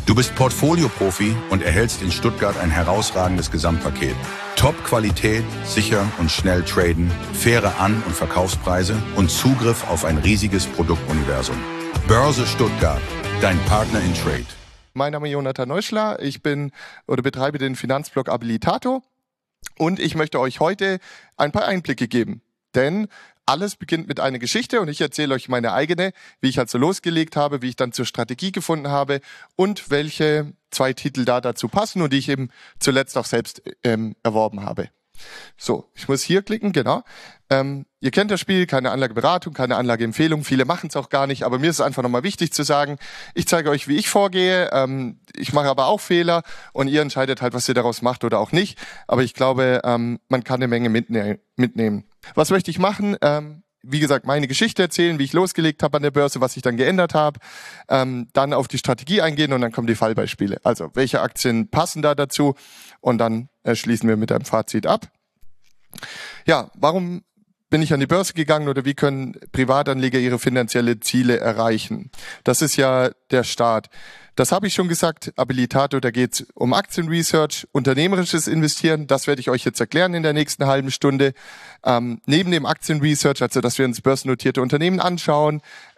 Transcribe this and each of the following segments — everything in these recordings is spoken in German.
Du bist Portfolio-Profi und erhältst in Stuttgart ein herausragendes Gesamtpaket. Top-Qualität, sicher und schnell traden, faire An- und Verkaufspreise und Zugriff auf ein riesiges Produktuniversum. Börse Stuttgart, dein Partner in Trade. Mein Name ist Jonathan Neuschler, ich betreibe den Finanzblog Abilitato und ich möchte euch heute ein paar Einblicke geben. Denn alles beginnt mit einer Geschichte und ich erzähle euch meine eigene, wie ich also losgelegt habe, wie ich dann zur Strategie gefunden habe und welche 2 Titel da dazu passen und die ich eben zuletzt auch selbst erworben habe. So, ich muss hier klicken, genau. Ihr kennt das Spiel, keine Anlageberatung, keine Anlageempfehlung. Viele machen es auch gar nicht, aber mir ist es einfach nochmal wichtig zu sagen, ich zeige euch, wie ich vorgehe. Ich mache aber auch Fehler und ihr entscheidet halt, was ihr daraus macht oder auch nicht. Aber ich glaube, man kann eine Menge mitnehmen. Was möchte ich machen? Wie gesagt, meine Geschichte erzählen, wie ich losgelegt habe an der Börse, was ich dann geändert habe, dann auf die Strategie eingehen und dann kommen die Fallbeispiele. Also, welche Aktien passen da dazu? Und dann schließen wir mit einem Fazit ab. Ja, warum bin ich an die Börse gegangen oder wie können Privatanleger ihre finanziellen Ziele erreichen? Das ist ja der Start. Das habe ich schon gesagt, Abilitato, da geht es um Aktienresearch, unternehmerisches Investieren, das werde ich euch jetzt erklären in der nächsten halben Stunde. Neben dem Aktienresearch, also dass wir uns börsennotierte Unternehmen anschauen,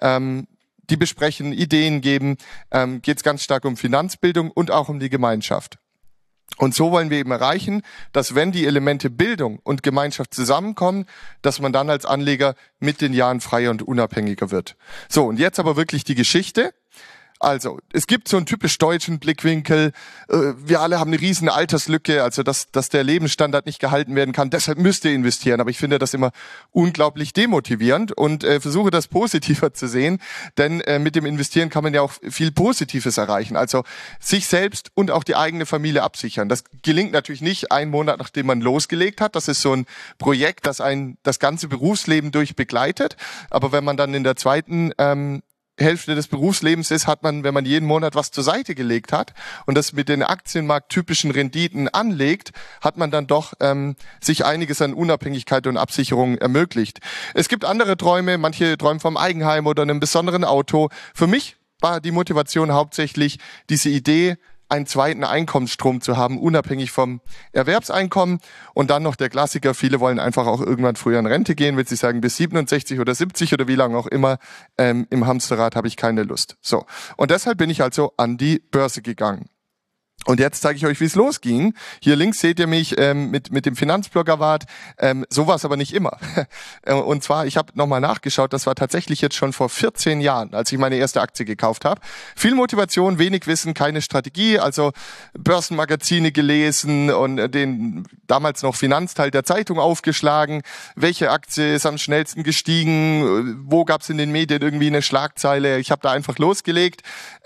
die besprechen, Ideen geben, geht es ganz stark um Finanzbildung und auch um die Gemeinschaft. Und so wollen wir eben erreichen, dass wenn die Elemente Bildung und Gemeinschaft zusammenkommen, dass man dann als Anleger mit den Jahren freier und unabhängiger wird. So, und jetzt aber wirklich die Geschichte. Also, es gibt so einen typisch deutschen Blickwinkel, wir alle haben eine riesen Alterslücke, also dass der Lebensstandard nicht gehalten werden kann, deshalb müsst ihr investieren. Aber ich finde das immer unglaublich demotivierend und versuche das positiver zu sehen, denn mit dem Investieren kann man ja auch viel Positives erreichen, also sich selbst und auch die eigene Familie absichern. Das gelingt natürlich nicht einen Monat, nachdem man losgelegt hat, das ist so ein Projekt, das einen das ganze Berufsleben durch begleitet, aber wenn man dann in der zweiten Hälfte des Berufslebens ist, hat man, wenn man jeden Monat was zur Seite gelegt hat und das mit den aktienmarkttypischen Renditen anlegt, hat man dann doch sich einiges an Unabhängigkeit und Absicherung ermöglicht. Es gibt andere Träume, manche träumen vom Eigenheim oder einem besonderen Auto. Für mich war die Motivation hauptsächlich diese Idee, einen zweiten Einkommensstrom zu haben, unabhängig vom Erwerbseinkommen. Und dann noch der Klassiker, viele wollen einfach auch irgendwann früher in Rente gehen, wenn sie sagen, bis 67 oder 70 oder wie lange auch immer, im Hamsterrad habe ich keine Lust. So. Und deshalb bin ich also an die Börse gegangen. Und jetzt zeige ich euch, wie es losging. Hier links seht ihr mich mit dem Finanzblogger Wart. So war es aber nicht immer. Und zwar, ich habe nochmal nachgeschaut, das war tatsächlich jetzt schon vor 14 Jahren, als ich meine erste Aktie gekauft habe. Viel Motivation, wenig Wissen, keine Strategie, also Börsenmagazine gelesen und den damals noch Finanzteil der Zeitung aufgeschlagen. Welche Aktie ist am schnellsten gestiegen? Wo gab es in den Medien irgendwie eine Schlagzeile? Ich habe da einfach losgelegt.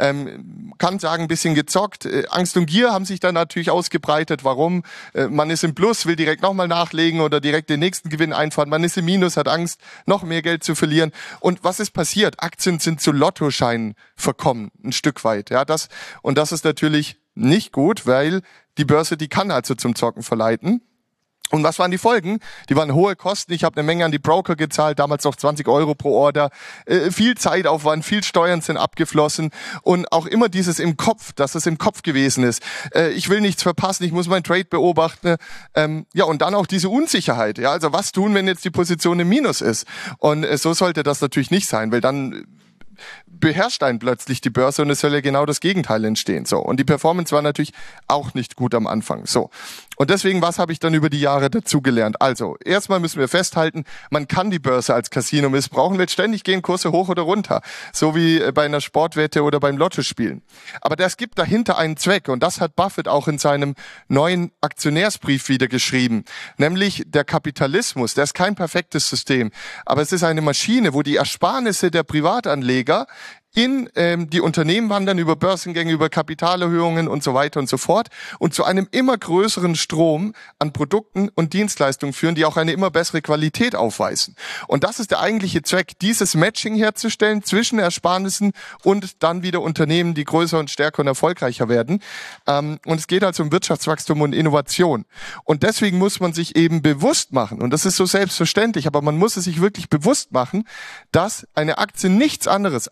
Kann sagen, ein bisschen gezockt. Angst und Gier haben sich dann natürlich ausgebreitet. Warum? Man ist im Plus, will direkt nochmal nachlegen oder direkt den nächsten Gewinn einfahren. Man ist im Minus, hat Angst, noch mehr Geld zu verlieren. Und was ist passiert? Aktien sind zu Lottoscheinen verkommen, ein Stück weit. Ja, das ist natürlich nicht gut, weil die Börse, die kann also zum Zocken verleiten. Und was waren die Folgen? Die waren hohe Kosten. Ich habe eine Menge an die Broker gezahlt, damals noch 20 € pro Order. Viel Zeitaufwand, viel Steuern sind abgeflossen. Und auch immer dieses im Kopf, dass es im Kopf gewesen ist. Ich will nichts verpassen, ich muss meinen Trade beobachten. Ja, und dann auch diese Unsicherheit. Ja, also was tun, wenn jetzt die Position im Minus ist? Und so sollte das natürlich nicht sein, weil dann beherrscht einen plötzlich die Börse und es soll ja genau das Gegenteil entstehen. So. Und die Performance war natürlich auch nicht gut am Anfang. So. Und deswegen, was habe ich dann über die Jahre dazugelernt? Also, erstmal müssen wir festhalten, man kann die Börse als Casino missbrauchen, weil ständig gehen Kurse hoch oder runter. So wie bei einer Sportwette oder beim Lottospielen. Aber das gibt dahinter einen Zweck und das hat Buffett auch in seinem neuen Aktionärsbrief wieder geschrieben. Nämlich der Kapitalismus, der ist kein perfektes System, aber es ist eine Maschine, wo die Ersparnisse der Privatanleger in die Unternehmen wandern über Börsengänge, über Kapitalerhöhungen und so weiter und so fort und zu einem immer größeren Strom an Produkten und Dienstleistungen führen, die auch eine immer bessere Qualität aufweisen. Und das ist der eigentliche Zweck, dieses Matching herzustellen zwischen Ersparnissen und dann wieder Unternehmen, die größer und stärker und erfolgreicher werden. Und es geht also um Wirtschaftswachstum und Innovation. Und deswegen muss man sich eben bewusst machen, und das ist so selbstverständlich, aber man muss es sich wirklich bewusst machen, dass eine Aktie nichts anderes als ein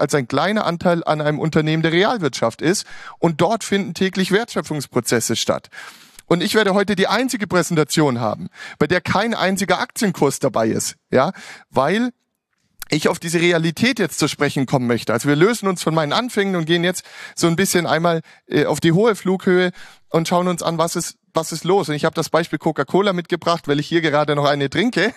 kleiner Anteil an einem Unternehmen der Realwirtschaft ist und dort finden täglich Wertschöpfungsprozesse statt. Und ich werde heute die einzige Präsentation haben, bei der kein einziger Aktienkurs dabei ist, ja, weil ich auf diese Realität jetzt zu sprechen kommen möchte. Also wir lösen uns von meinen Anfängen und gehen jetzt so ein bisschen einmal auf die hohe Flughöhe und schauen uns an, was ist los. Und ich habe das Beispiel Coca-Cola mitgebracht, weil ich hier gerade noch eine trinke.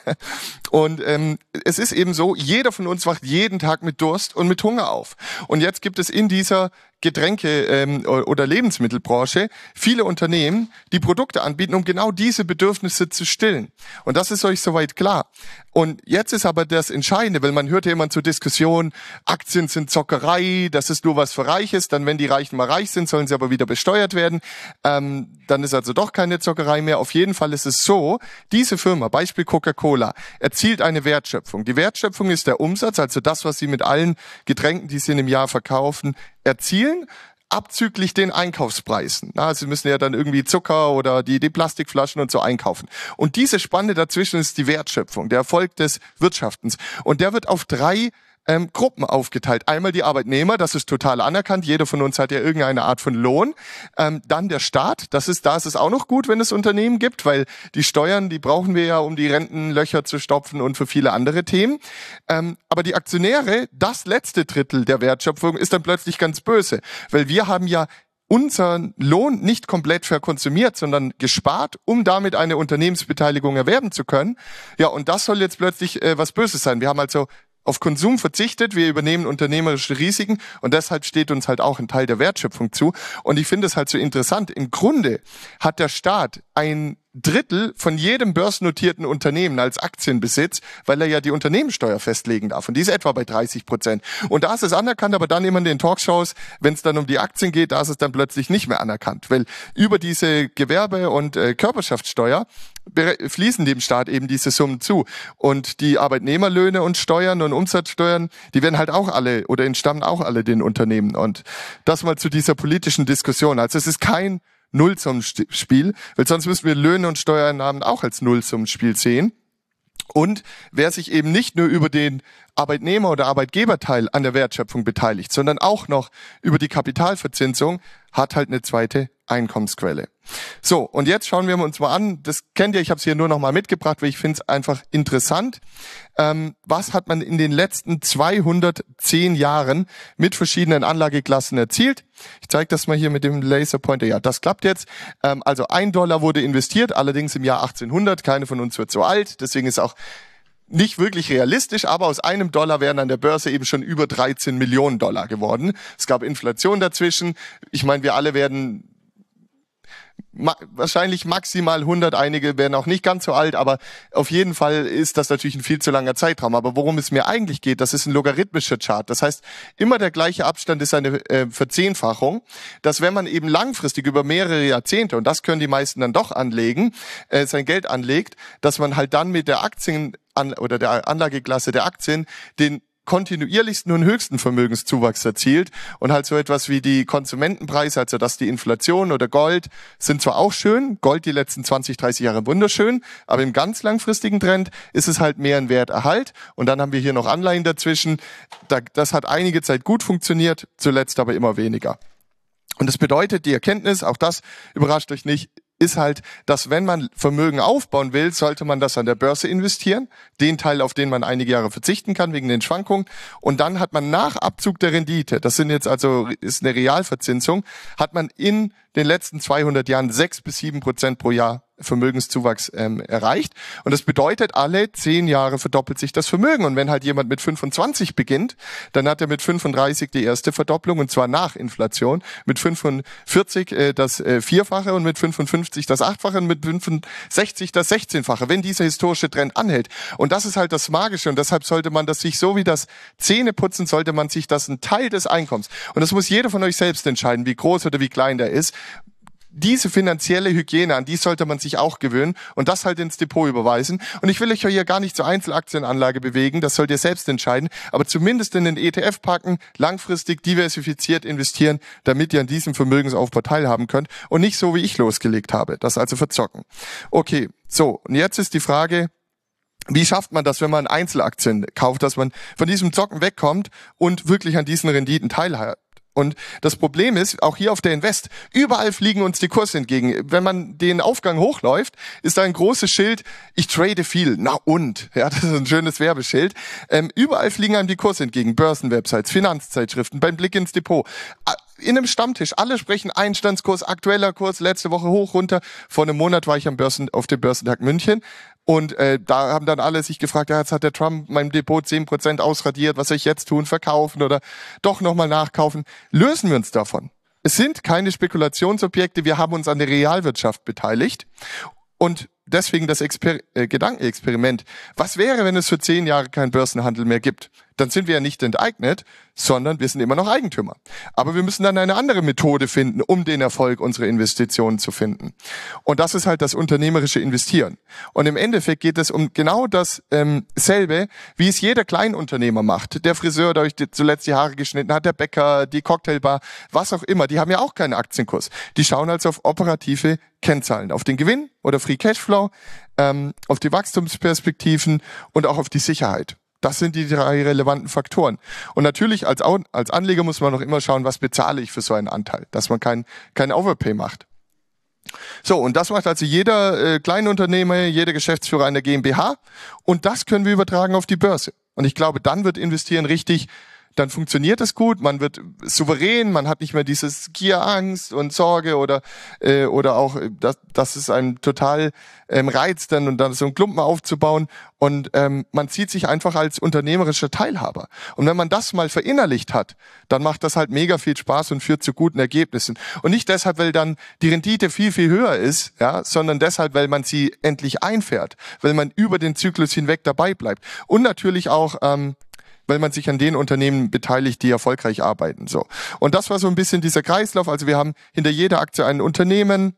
Und es ist eben so, jeder von uns wacht jeden Tag mit Durst und mit Hunger auf. Und jetzt gibt es in dieser Getränke- oder Lebensmittelbranche viele Unternehmen, die Produkte anbieten, um genau diese Bedürfnisse zu stillen. Und das ist euch soweit klar. Und jetzt ist aber das Entscheidende, weil man hört ja immer zur Diskussion, Aktien sind Zockerei, das ist nur was für Reiches, dann wenn die Reichen mal reich sind, sollen sie aber wieder besteuert werden. Dann ist also doch keine Zockerei mehr. Auf jeden Fall ist es so, diese Firma, Beispiel Coca-Cola, erzielt eine Wertschöpfung. Die Wertschöpfung ist der Umsatz, also das, was sie mit allen Getränken, die sie in einem Jahr verkaufen, erzielen, abzüglich den Einkaufspreisen. Sie müssen ja dann irgendwie Zucker oder die Plastikflaschen und so einkaufen. Und diese Spanne dazwischen ist die Wertschöpfung, der Erfolg des Wirtschaftens. Und der wird auf 3 Gruppen aufgeteilt. Einmal die Arbeitnehmer, das ist total anerkannt. Jeder von uns hat ja irgendeine Art von Lohn. Dann der Staat, da ist es auch noch gut, wenn es Unternehmen gibt, weil die Steuern, die brauchen wir ja, um die Rentenlöcher zu stopfen und für viele andere Themen. Aber die Aktionäre, das letzte Drittel der Wertschöpfung, ist dann plötzlich ganz böse, weil wir haben ja unseren Lohn nicht komplett verkonsumiert, sondern gespart, um damit eine Unternehmensbeteiligung erwerben zu können. Ja, und das soll jetzt plötzlich was Böses sein. Wir haben also auf Konsum verzichtet, wir übernehmen unternehmerische Risiken und deshalb steht uns halt auch ein Teil der Wertschöpfung zu. Und ich finde es halt so interessant. Im Grunde hat der Staat ein Drittel von jedem börsennotierten Unternehmen als Aktienbesitz, weil er ja die Unternehmenssteuer festlegen darf. Und die ist etwa bei 30%. Und da ist es anerkannt, aber dann immer in den Talkshows, wenn es dann um die Aktien geht, da ist es dann plötzlich nicht mehr anerkannt. Weil über diese Gewerbe- und Körperschaftssteuer fließen dem Staat eben diese Summen zu. Und die Arbeitnehmerlöhne und Steuern und Umsatzsteuern, die werden halt auch alle oder entstammen auch alle den Unternehmen. Und das mal zu dieser politischen Diskussion. Also es ist kein Nullsummenspiel, weil sonst müssen wir Löhne und Steuereinnahmen auch als Nullsummenspiel sehen. Und wer sich eben nicht nur über den Arbeitnehmer- oder Arbeitgeberteil an der Wertschöpfung beteiligt, sondern auch noch über die Kapitalverzinsung, hat halt eine zweite Einkommensquelle. So, und jetzt schauen wir uns mal an, das kennt ihr, ich habe es hier nur noch mal mitgebracht, weil ich finde es einfach interessant. Was hat man in den letzten 210 Jahren mit verschiedenen Anlageklassen erzielt? Ich zeige das mal hier mit dem Laserpointer. Ja, das klappt jetzt. Also $1 wurde investiert, allerdings im Jahr 1800. Keine von uns wird so alt, deswegen ist auch nicht wirklich realistisch, aber aus $1 wären an der Börse eben schon über 13 Millionen Dollar geworden. Es gab Inflation dazwischen. Ich meine, wir alle werden wahrscheinlich maximal 100, einige werden auch nicht ganz so alt, aber auf jeden Fall ist das natürlich ein viel zu langer Zeitraum. Aber worum es mir eigentlich geht, das ist ein logarithmischer Chart. Das heißt, immer der gleiche Abstand ist eine Verzehnfachung, dass wenn man eben langfristig über mehrere Jahrzehnte, und das können die meisten dann doch anlegen, sein Geld anlegt, dass man halt dann mit der oder der Anlageklasse der Aktien den kontinuierlichsten und höchsten Vermögenszuwachs erzielt und halt so etwas wie die Konsumentenpreise, also dass die Inflation oder Gold sind zwar auch schön, Gold die letzten 20, 30 Jahre wunderschön, aber im ganz langfristigen Trend ist es halt mehr ein Werterhalt und dann haben wir hier noch Anleihen dazwischen. Das hat einige Zeit gut funktioniert, zuletzt aber immer weniger. Und das bedeutet, die Erkenntnis, auch das überrascht euch nicht, ist halt, dass wenn man Vermögen aufbauen will, sollte man das an der Börse investieren, den Teil, auf den man einige Jahre verzichten kann wegen den Schwankungen, und dann hat man nach Abzug der Rendite, das ist eine Realverzinsung, hat man in den letzten 200 Jahren 6-7% pro Jahr Vermögenszuwachs erreicht. Und das bedeutet, alle 10 Jahre verdoppelt sich das Vermögen. Und wenn halt jemand mit 25 beginnt, dann hat er mit 35 die erste Verdopplung, und zwar nach Inflation. Mit 45 das Vierfache und mit 55 das Achtfache und mit 65 das 16-fache, wenn dieser historische Trend anhält. Und das ist halt das Magische. Und deshalb sollte man das sich, so wie das Zähneputzen, sollte man sich das ein Teil des Einkommens. Und das muss jeder von euch selbst entscheiden, wie groß oder wie klein der ist. Diese finanzielle Hygiene, an die sollte man sich auch gewöhnen und das halt ins Depot überweisen. Und ich will euch ja hier gar nicht zur Einzelaktienanlage bewegen, das sollt ihr selbst entscheiden, aber zumindest in den ETF packen, langfristig diversifiziert investieren, damit ihr an diesem Vermögensaufbau teilhaben könnt und nicht so, wie ich losgelegt habe, das also verzocken. Okay, so, und jetzt ist die Frage, Wie schafft man das, wenn man Einzelaktien kauft, dass man von diesem Zocken wegkommt und wirklich an diesen Renditen teilhat? Und das Problem ist, auch hier auf der Invest, überall fliegen uns die Kurse entgegen. Wenn man den Aufgang hochläuft, ist da ein großes Schild, ich trade viel. Na und? Ja, das ist ein schönes Werbeschild. Überall fliegen einem die Kurse entgegen. Börsenwebsites, Finanzzeitschriften, beim Blick ins Depot. In einem Stammtisch, alle sprechen Einstandskurs, aktueller Kurs, letzte Woche hoch, runter. Vor einem Monat war ich auf dem Börsentag München. Und da haben dann alle sich gefragt, ja, jetzt hat der Trump meinem Depot 10% ausradiert, was soll ich jetzt tun, verkaufen oder doch nochmal nachkaufen? Lösen wir uns davon. Es sind keine Spekulationsobjekte, wir haben uns an der Realwirtschaft beteiligt. Und deswegen das Gedankenexperiment. Was wäre, wenn es für 10 Jahre keinen Börsenhandel mehr gibt? Dann sind wir ja nicht enteignet, sondern wir sind immer noch Eigentümer. Aber wir müssen dann eine andere Methode finden, um den Erfolg unserer Investitionen zu finden. Und das ist halt das unternehmerische Investieren. Und im Endeffekt geht es um genau das selbe, wie es jeder Kleinunternehmer macht. Der Friseur, der euch zuletzt die Haare geschnitten hat, der Bäcker, die Cocktailbar, was auch immer. Die haben ja auch keinen Aktienkurs. Die schauen also auf operative Kennzahlen, auf den Gewinn oder Free Cashflow, auf die Wachstumsperspektiven und auch auf die Sicherheit. Das sind die 3 relevanten Faktoren. Und natürlich als Anleger muss man noch immer schauen, was bezahle ich für so einen Anteil, dass man kein Overpay macht. So, und das macht also jeder Kleinunternehmer, jeder Geschäftsführer einer GmbH. Und das können wir übertragen auf die Börse. Und ich glaube, dann wird Investieren richtig, dann funktioniert es gut, man wird souverän, man hat nicht mehr dieses Gier-Angst und Sorge oder auch, dass es einen total reizt, dann und dann so einen Klumpen aufzubauen und man sieht sich einfach als unternehmerischer Teilhaber. Und wenn man das mal verinnerlicht hat, dann macht das halt mega viel Spaß und führt zu guten Ergebnissen. Und nicht deshalb, weil dann die Rendite viel, viel höher ist, ja, sondern deshalb, weil man sie endlich einfährt, weil man über den Zyklus hinweg dabei bleibt. Und natürlich auch, weil man sich an den Unternehmen beteiligt, die erfolgreich arbeiten. So. Und das war so ein bisschen dieser Kreislauf. Also wir haben hinter jeder Aktie ein Unternehmen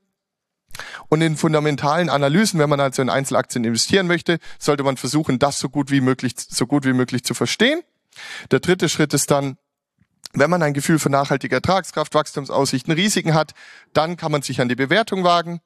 und in fundamentalen Analysen, wenn man also in Einzelaktien investieren möchte, sollte man versuchen, das so gut wie möglich zu verstehen. Der dritte Schritt ist dann, wenn man ein Gefühl für nachhaltige Ertragskraft, Wachstumsaussichten, Risiken hat, dann kann man sich an die Bewertung wagen.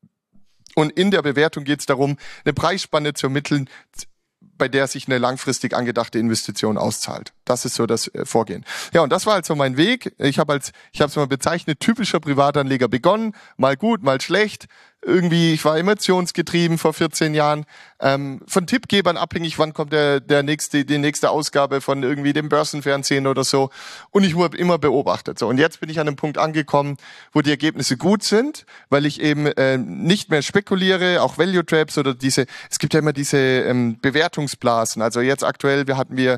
Und in der Bewertung geht es darum, eine Preisspanne zu ermitteln, bei der sich eine langfristig angedachte Investition auszahlt. Das ist so das Vorgehen. Ja, und das war also mein Weg. Ich habe es mal bezeichnet, typischer Privatanleger begonnen. Mal gut, mal schlecht. Irgendwie, ich war emotionsgetrieben vor 14 Jahren. Von Tippgebern abhängig, wann kommt die nächste Ausgabe von irgendwie dem Börsenfernsehen oder so. Und ich wurde immer beobachtet. So, und jetzt bin ich an einem Punkt angekommen, wo die Ergebnisse gut sind, weil ich eben nicht mehr spekuliere, auch Value Traps oder es gibt ja immer diese Bewertungsblasen. Also jetzt aktuell, haben wir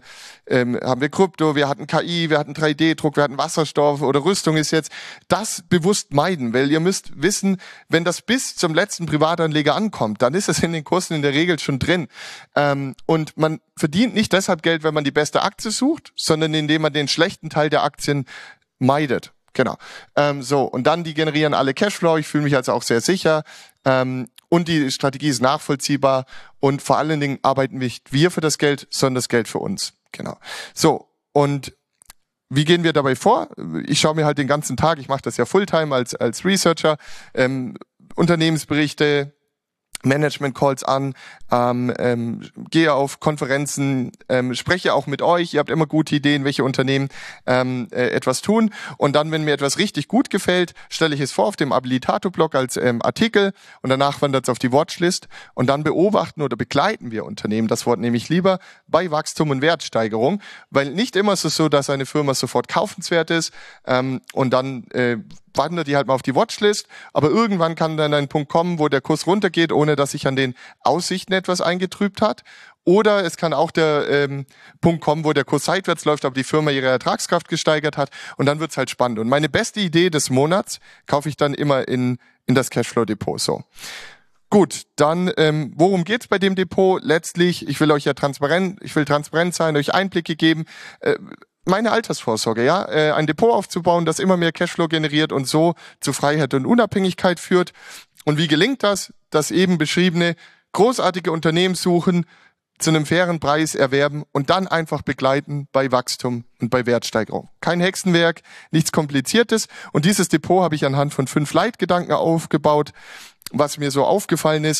Krypto, wir hatten KI, wir hatten 3D-Druck, wir hatten Wasserstoff oder Rüstung ist jetzt. Das bewusst meiden, weil ihr müsst wissen, wenn das bis zum letzten Privatanleger ankommt, dann ist es in den Kursen in der Regel schon drin. Und man verdient nicht deshalb Geld, wenn man die beste Aktie sucht, sondern indem man den schlechten Teil der Aktien meidet. Genau. Und dann die generieren alle Cashflow. Ich fühle mich also auch sehr sicher. Und die Strategie ist nachvollziehbar. Und vor allen Dingen arbeiten nicht wir für das Geld, sondern das Geld für uns. Genau. So, und wie gehen wir dabei vor? Ich schaue mir halt den ganzen Tag, ich mache das ja Fulltime als Researcher, Unternehmensberichte, Management-Calls an, gehe auf Konferenzen, spreche auch mit euch. Ihr habt immer gute Ideen, welche Unternehmen etwas tun. Und dann, wenn mir etwas richtig gut gefällt, stelle ich es vor auf dem Abilitato-Blog als Artikel und danach wandert es auf die Watchlist. Und dann beobachten oder begleiten wir Unternehmen, das Wort nehme ich lieber, bei Wachstum und Wertsteigerung. Weil nicht immer ist es so, dass eine Firma sofort kaufenswert ist und dann wandert die halt mal auf die Watchlist, aber irgendwann kann dann ein Punkt kommen, wo der Kurs runtergeht, ohne dass sich an den Aussichten etwas eingetrübt hat. Oder es kann auch der Punkt kommen, wo der Kurs seitwärts läuft, aber die Firma ihre Ertragskraft gesteigert hat und dann wird's halt spannend. Und meine beste Idee des Monats kaufe ich dann immer in das Cashflow-Depot. So. Gut, dann worum geht's bei dem Depot? Letztlich, ich will transparent sein, euch Einblicke geben. Meine Altersvorsorge, ja, ein Depot aufzubauen, das immer mehr Cashflow generiert und so zu Freiheit und Unabhängigkeit führt. Und wie gelingt das? Das eben beschriebene, großartige Unternehmen suchen, zu einem fairen Preis erwerben und dann einfach begleiten bei Wachstum und bei Wertsteigerung. Kein Hexenwerk, nichts Kompliziertes. Und dieses Depot habe ich anhand von 5 Leitgedanken aufgebaut. Was mir so aufgefallen ist,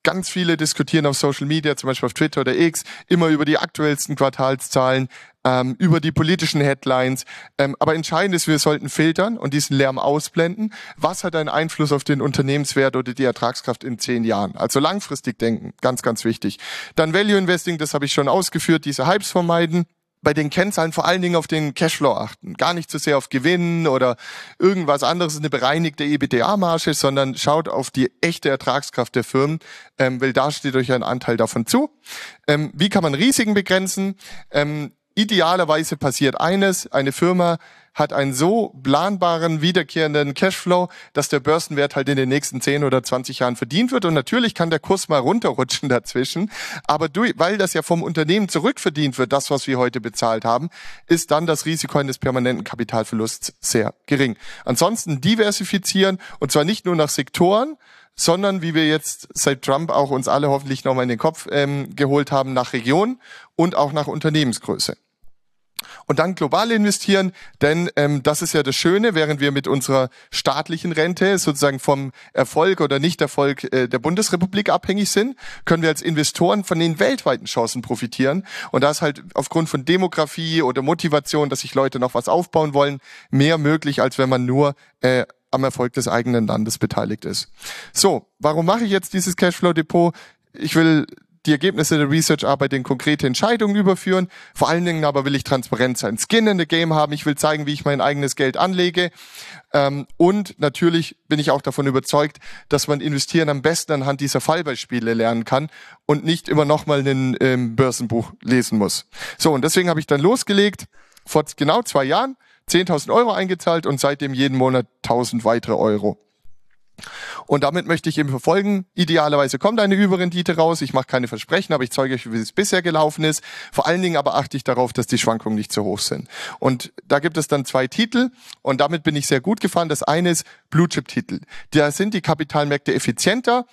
Ganz viele diskutieren auf Social Media, zum Beispiel auf Twitter oder X, immer über die aktuellsten Quartalszahlen, über die politischen Headlines. Aber entscheidend ist, wir sollten filtern und diesen Lärm ausblenden. Was hat einen Einfluss auf den Unternehmenswert oder die Ertragskraft in 10 Jahren? Also langfristig denken, ganz, ganz wichtig. Dann Value Investing, das habe ich schon ausgeführt, diese Hypes vermeiden. Bei den Kennzahlen vor allen Dingen auf den Cashflow achten. Gar nicht so sehr auf Gewinn oder irgendwas anderes, eine bereinigte EBITDA-Marge, sondern schaut auf die echte Ertragskraft der Firmen, weil da steht euch ein Anteil davon zu. Wie kann man Risiken begrenzen? Idealerweise passiert eines, eine Firma hat einen so planbaren, wiederkehrenden Cashflow, dass der Börsenwert halt in den nächsten 10 oder 20 Jahren verdient wird. Und natürlich kann der Kurs mal runterrutschen dazwischen. Aber weil das ja vom Unternehmen zurückverdient wird, das, was wir heute bezahlt haben, ist dann das Risiko eines permanenten Kapitalverlusts sehr gering. Ansonsten diversifizieren, und zwar nicht nur nach Sektoren, sondern wie wir jetzt seit Trump auch uns alle hoffentlich nochmal in den Kopf geholt haben, nach Region und auch nach Unternehmensgröße. Und dann global investieren, denn das ist ja das Schöne, während wir mit unserer staatlichen Rente sozusagen vom Erfolg oder Nichterfolg der Bundesrepublik abhängig sind, können wir als Investoren von den weltweiten Chancen profitieren. Und da ist halt aufgrund von Demografie oder Motivation, dass sich Leute noch was aufbauen wollen, mehr möglich, als wenn man nur am Erfolg des eigenen Landes beteiligt ist. So, warum mache ich jetzt dieses Cashflow-Depot? Ich will die Ergebnisse der Research-Arbeit in konkrete Entscheidungen überführen. Vor allen Dingen aber will ich transparent sein, Skin in the Game haben. Ich will zeigen, wie ich mein eigenes Geld anlege. Und natürlich bin ich auch davon überzeugt, dass man investieren am besten anhand dieser Fallbeispiele lernen kann und nicht immer nochmal ein Börsenbuch lesen muss. So, und deswegen habe ich dann losgelegt, vor genau 2 Jahren, 10.000 Euro eingezahlt und seitdem jeden Monat 1.000 weitere Euro. Und damit möchte ich eben verfolgen, idealerweise kommt eine Überrendite raus, ich mache keine Versprechen, aber ich zeige euch, wie es bisher gelaufen ist. Vor allen Dingen aber achte ich darauf, dass die Schwankungen nicht zu hoch sind. Und da gibt es dann 2 Titel und damit bin ich sehr gut gefahren. Das eine ist Blue-Chip-Titel. Da sind die Kapitalmärkte effizienter,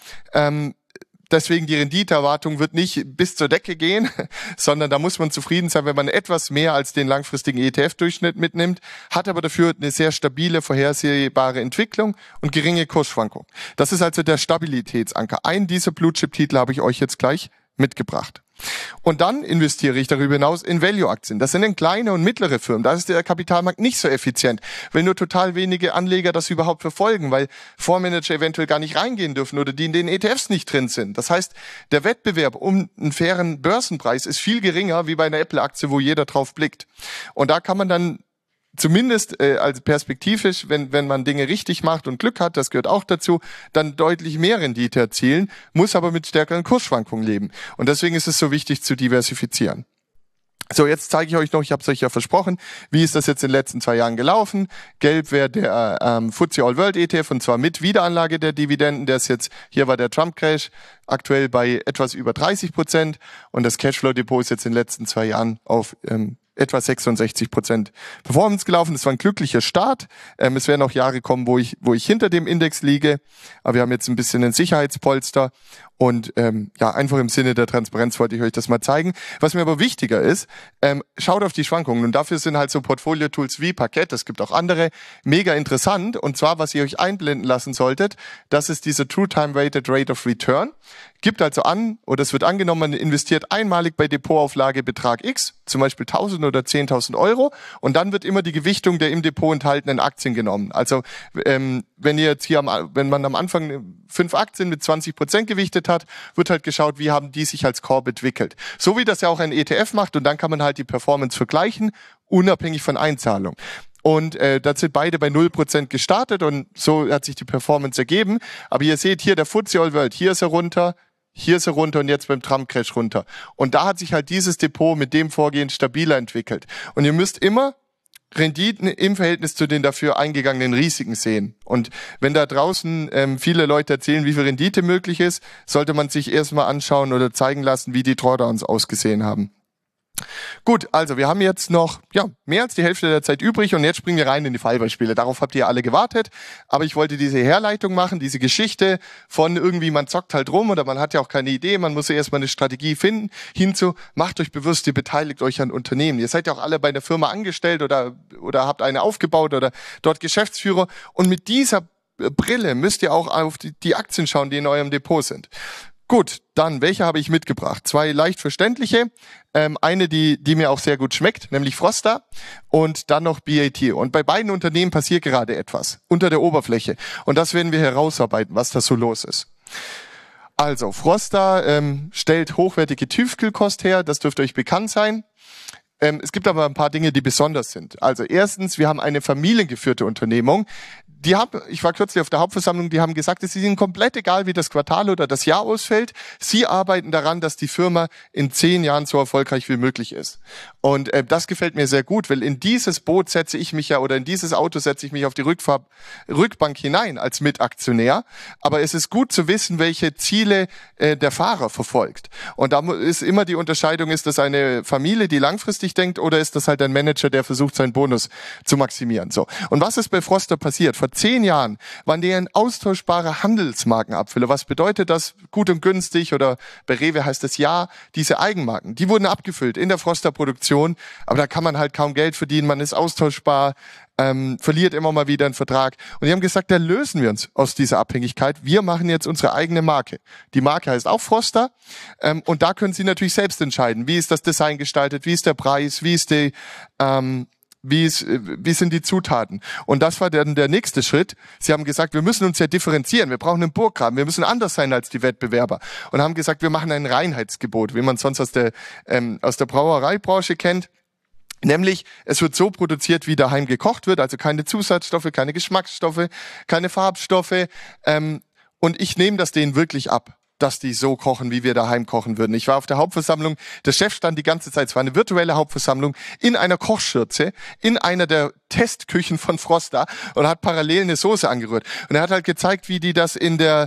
deswegen die Renditeerwartung wird nicht bis zur Decke gehen, sondern da muss man zufrieden sein, wenn man etwas mehr als den langfristigen ETF-Durchschnitt mitnimmt, hat aber dafür eine sehr stabile, vorhersehbare Entwicklung und geringe Kursschwankung. Das ist also der Stabilitätsanker. Einen dieser Blue-Chip-Titel habe ich euch jetzt gleich mitgebracht. Und dann investiere ich darüber hinaus in Value-Aktien. Das sind dann kleine und mittlere Firmen. Da ist der Kapitalmarkt nicht so effizient, weil nur total wenige Anleger das überhaupt verfolgen, weil Fondsmanager eventuell gar nicht reingehen dürfen oder die in den ETFs nicht drin sind. Das heißt, der Wettbewerb um einen fairen Börsenpreis ist viel geringer wie bei einer Apple-Aktie, wo jeder drauf blickt. Und da kann man dann zumindest als perspektivisch, wenn man Dinge richtig macht und Glück hat, das gehört auch dazu, dann deutlich mehr Rendite erzielen, muss aber mit stärkeren Kursschwankungen leben. Und deswegen ist es so wichtig zu diversifizieren. So, jetzt zeige ich euch noch, ich habe es euch ja versprochen, wie ist das jetzt in den letzten 2 Jahren gelaufen. Gelb wäre der FTSE All World ETF und zwar mit Wiederanlage der Dividenden. Der ist jetzt, hier war der Trump-Crash, aktuell bei etwas über 30% und das Cashflow-Depot ist jetzt in den letzten 2 Jahren auf etwa 66% Performance gelaufen. Das war ein glücklicher Start. Es werden auch Jahre kommen, wo ich hinter dem Index liege. Aber wir haben jetzt ein bisschen ein Sicherheitspolster. Und einfach im Sinne der Transparenz wollte ich euch das mal zeigen. Was mir aber wichtiger ist, schaut auf die Schwankungen. Und dafür sind halt so Portfolio-Tools wie Parkett, es gibt auch andere, mega interessant. Und zwar, was ihr euch einblenden lassen solltet, das ist diese True Time Weighted Rate of Return. Gibt also an, oder es wird angenommen, man investiert einmalig bei Depotauflage Betrag X, zum Beispiel 1.000 oder 10.000 Euro, und dann wird immer die Gewichtung der im Depot enthaltenen Aktien genommen. Also wenn ihr jetzt hier, wenn man am Anfang 5 Aktien mit 20% gewichtet hat, wird halt geschaut, wie haben die sich als Korb entwickelt. So wie das ja auch ein ETF macht, und dann kann man halt die Performance vergleichen, unabhängig von Einzahlung. Und da sind beide bei 0% gestartet und so hat sich die Performance ergeben. Aber ihr seht hier der FTSE All World, hier ist er runter und jetzt beim Trump-Crash runter. Und da hat sich halt dieses Depot mit dem Vorgehen stabiler entwickelt. Und ihr müsst immer Renditen im Verhältnis zu den dafür eingegangenen Risiken sehen. Und wenn da draußen viele Leute erzählen, wie viel Rendite möglich ist, sollte man sich erstmal anschauen oder zeigen lassen, wie die Drawdowns ausgesehen haben. Gut, also wir haben jetzt noch mehr als die Hälfte der Zeit übrig und jetzt springen wir rein in die Fallbeispiele. Darauf habt ihr alle gewartet, aber ich wollte diese Herleitung machen, diese Geschichte von irgendwie, man zockt halt rum oder man hat ja auch keine Idee, man muss ja erstmal eine Strategie finden, hinzu, macht euch bewusst, ihr beteiligt euch an Unternehmen. Ihr seid ja auch alle bei einer Firma angestellt oder habt eine aufgebaut oder dort Geschäftsführer, und mit dieser Brille müsst ihr auch auf die Aktien schauen, die in eurem Depot sind. Gut, dann, welche habe ich mitgebracht? 2 leicht verständliche. Eine, die mir auch sehr gut schmeckt, nämlich Froster, und dann noch BAT. Und bei beiden Unternehmen passiert gerade etwas unter der Oberfläche. Und das werden wir herausarbeiten, was da so los ist. Also, Froster stellt hochwertige Tiefkühlkost her, das dürfte euch bekannt sein. Es gibt aber ein paar Dinge, die besonders sind. Also erstens, wir haben eine familiengeführte Unternehmung. Ich war kürzlich auf der Hauptversammlung, die haben gesagt, es ist ihnen komplett egal, wie das Quartal oder das Jahr ausfällt. Sie arbeiten daran, dass die Firma in 10 Jahren so erfolgreich wie möglich ist. Und das gefällt mir sehr gut, weil in dieses Boot setze ich mich ja, oder in dieses Auto setze ich mich auf die Rückbank hinein als Mitaktionär. Aber es ist gut zu wissen, welche Ziele der Fahrer verfolgt. Und da ist immer die Unterscheidung, ist das eine Familie, die langfristig denkt, oder ist das halt ein Manager, der versucht, seinen Bonus zu maximieren. So. Und was ist bei Froster passiert? Vor 10 Jahren waren die ein austauschbarer Handelsmarkenabfüller. Was bedeutet das? Gut und günstig, oder bei Rewe heißt es ja, diese Eigenmarken, die wurden abgefüllt in der Froster-Produktion, aber da kann man halt kaum Geld verdienen, man ist austauschbar, verliert immer mal wieder einen Vertrag. Und die haben gesagt, da lösen wir uns aus dieser Abhängigkeit. Wir machen jetzt unsere eigene Marke. Die Marke heißt auch Froster, und da können Sie natürlich selbst entscheiden, wie ist das Design gestaltet, wie ist der Preis, wie sind die Zutaten? Und das war dann der nächste Schritt. Sie haben gesagt, wir müssen uns ja differenzieren. Wir brauchen einen Burggraben. Wir müssen anders sein als die Wettbewerber. Und haben gesagt, wir machen ein Reinheitsgebot, wie man sonst aus der Brauereibranche kennt. Nämlich, es wird so produziert, wie daheim gekocht wird. Also keine Zusatzstoffe, keine Geschmacksstoffe, keine Farbstoffe. Und ich nehme das denen wirklich ab, dass die so kochen, wie wir daheim kochen würden. Ich war auf der Hauptversammlung, der Chef stand die ganze Zeit, es war eine virtuelle Hauptversammlung, in einer Kochschürze, in einer der Testküchen von Froster, und hat parallel eine Soße angerührt. Und er hat halt gezeigt, wie die das in der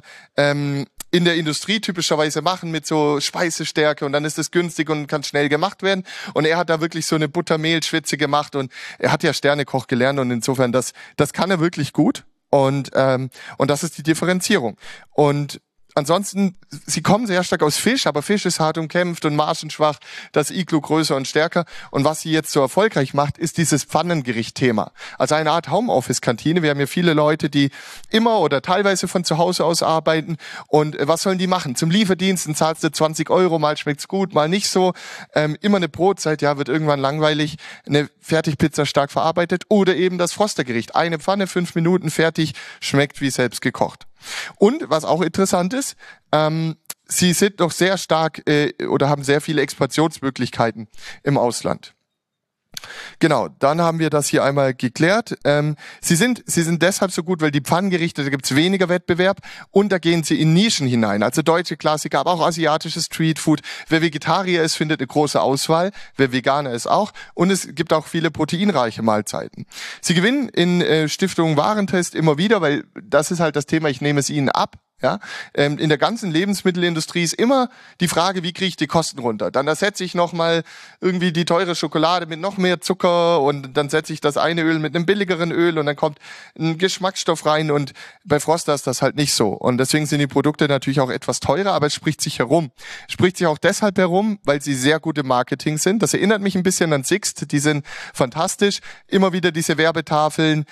Industrie typischerweise machen, mit so Speisestärke, und dann ist es günstig und kann schnell gemacht werden. Und er hat da wirklich so eine Buttermehlschwitze gemacht, und er hat ja Sternekoch gelernt, und insofern, das kann er wirklich gut. Und das ist die Differenzierung. Und ansonsten, sie kommen sehr stark aus Fisch, aber Fisch ist hart umkämpft und margenschwach, das Iglu größer und stärker. Und was sie jetzt so erfolgreich macht, ist dieses Pfannengericht-Thema. Also eine Art Homeoffice-Kantine. Wir haben ja viele Leute, die immer oder teilweise von zu Hause aus arbeiten. Und was sollen die machen? Zum Lieferdienst zahlst du 20 €, mal schmeckt's gut, mal nicht so. Immer eine Brotzeit, ja, wird irgendwann langweilig. Eine Fertigpizza stark verarbeitet oder eben das Frostergericht. Eine Pfanne, 5 Minuten, fertig, schmeckt wie selbst gekocht. Und was auch interessant ist, sie sind doch sehr stark oder haben sehr viele Expansionsmöglichkeiten im Ausland. Genau, dann haben wir das hier einmal geklärt. Sie sind deshalb so gut, weil die Pfannengerichte, da gibt's weniger Wettbewerb, und da gehen sie in Nischen hinein. Also deutsche Klassiker, aber auch asiatisches Streetfood. Wer Vegetarier ist, findet eine große Auswahl. Wer Veganer ist auch. Und es gibt auch viele proteinreiche Mahlzeiten. Sie gewinnen in Stiftung Warentest immer wieder, weil das ist halt das Thema, ich nehme es ihnen ab. Ja, in der ganzen Lebensmittelindustrie ist immer die Frage, wie kriege ich die Kosten runter? Dann ersetze ich nochmal irgendwie die teure Schokolade mit noch mehr Zucker, und dann setze ich das eine Öl mit einem billigeren Öl, und dann kommt ein Geschmacksstoff rein, und bei Froster ist das halt nicht so. Und deswegen sind die Produkte natürlich auch etwas teurer, aber es spricht sich herum. Es spricht sich auch deshalb herum, weil sie sehr gut im Marketing sind. Das erinnert mich ein bisschen an Sixt, die sind fantastisch. Immer wieder diese Werbetafeln,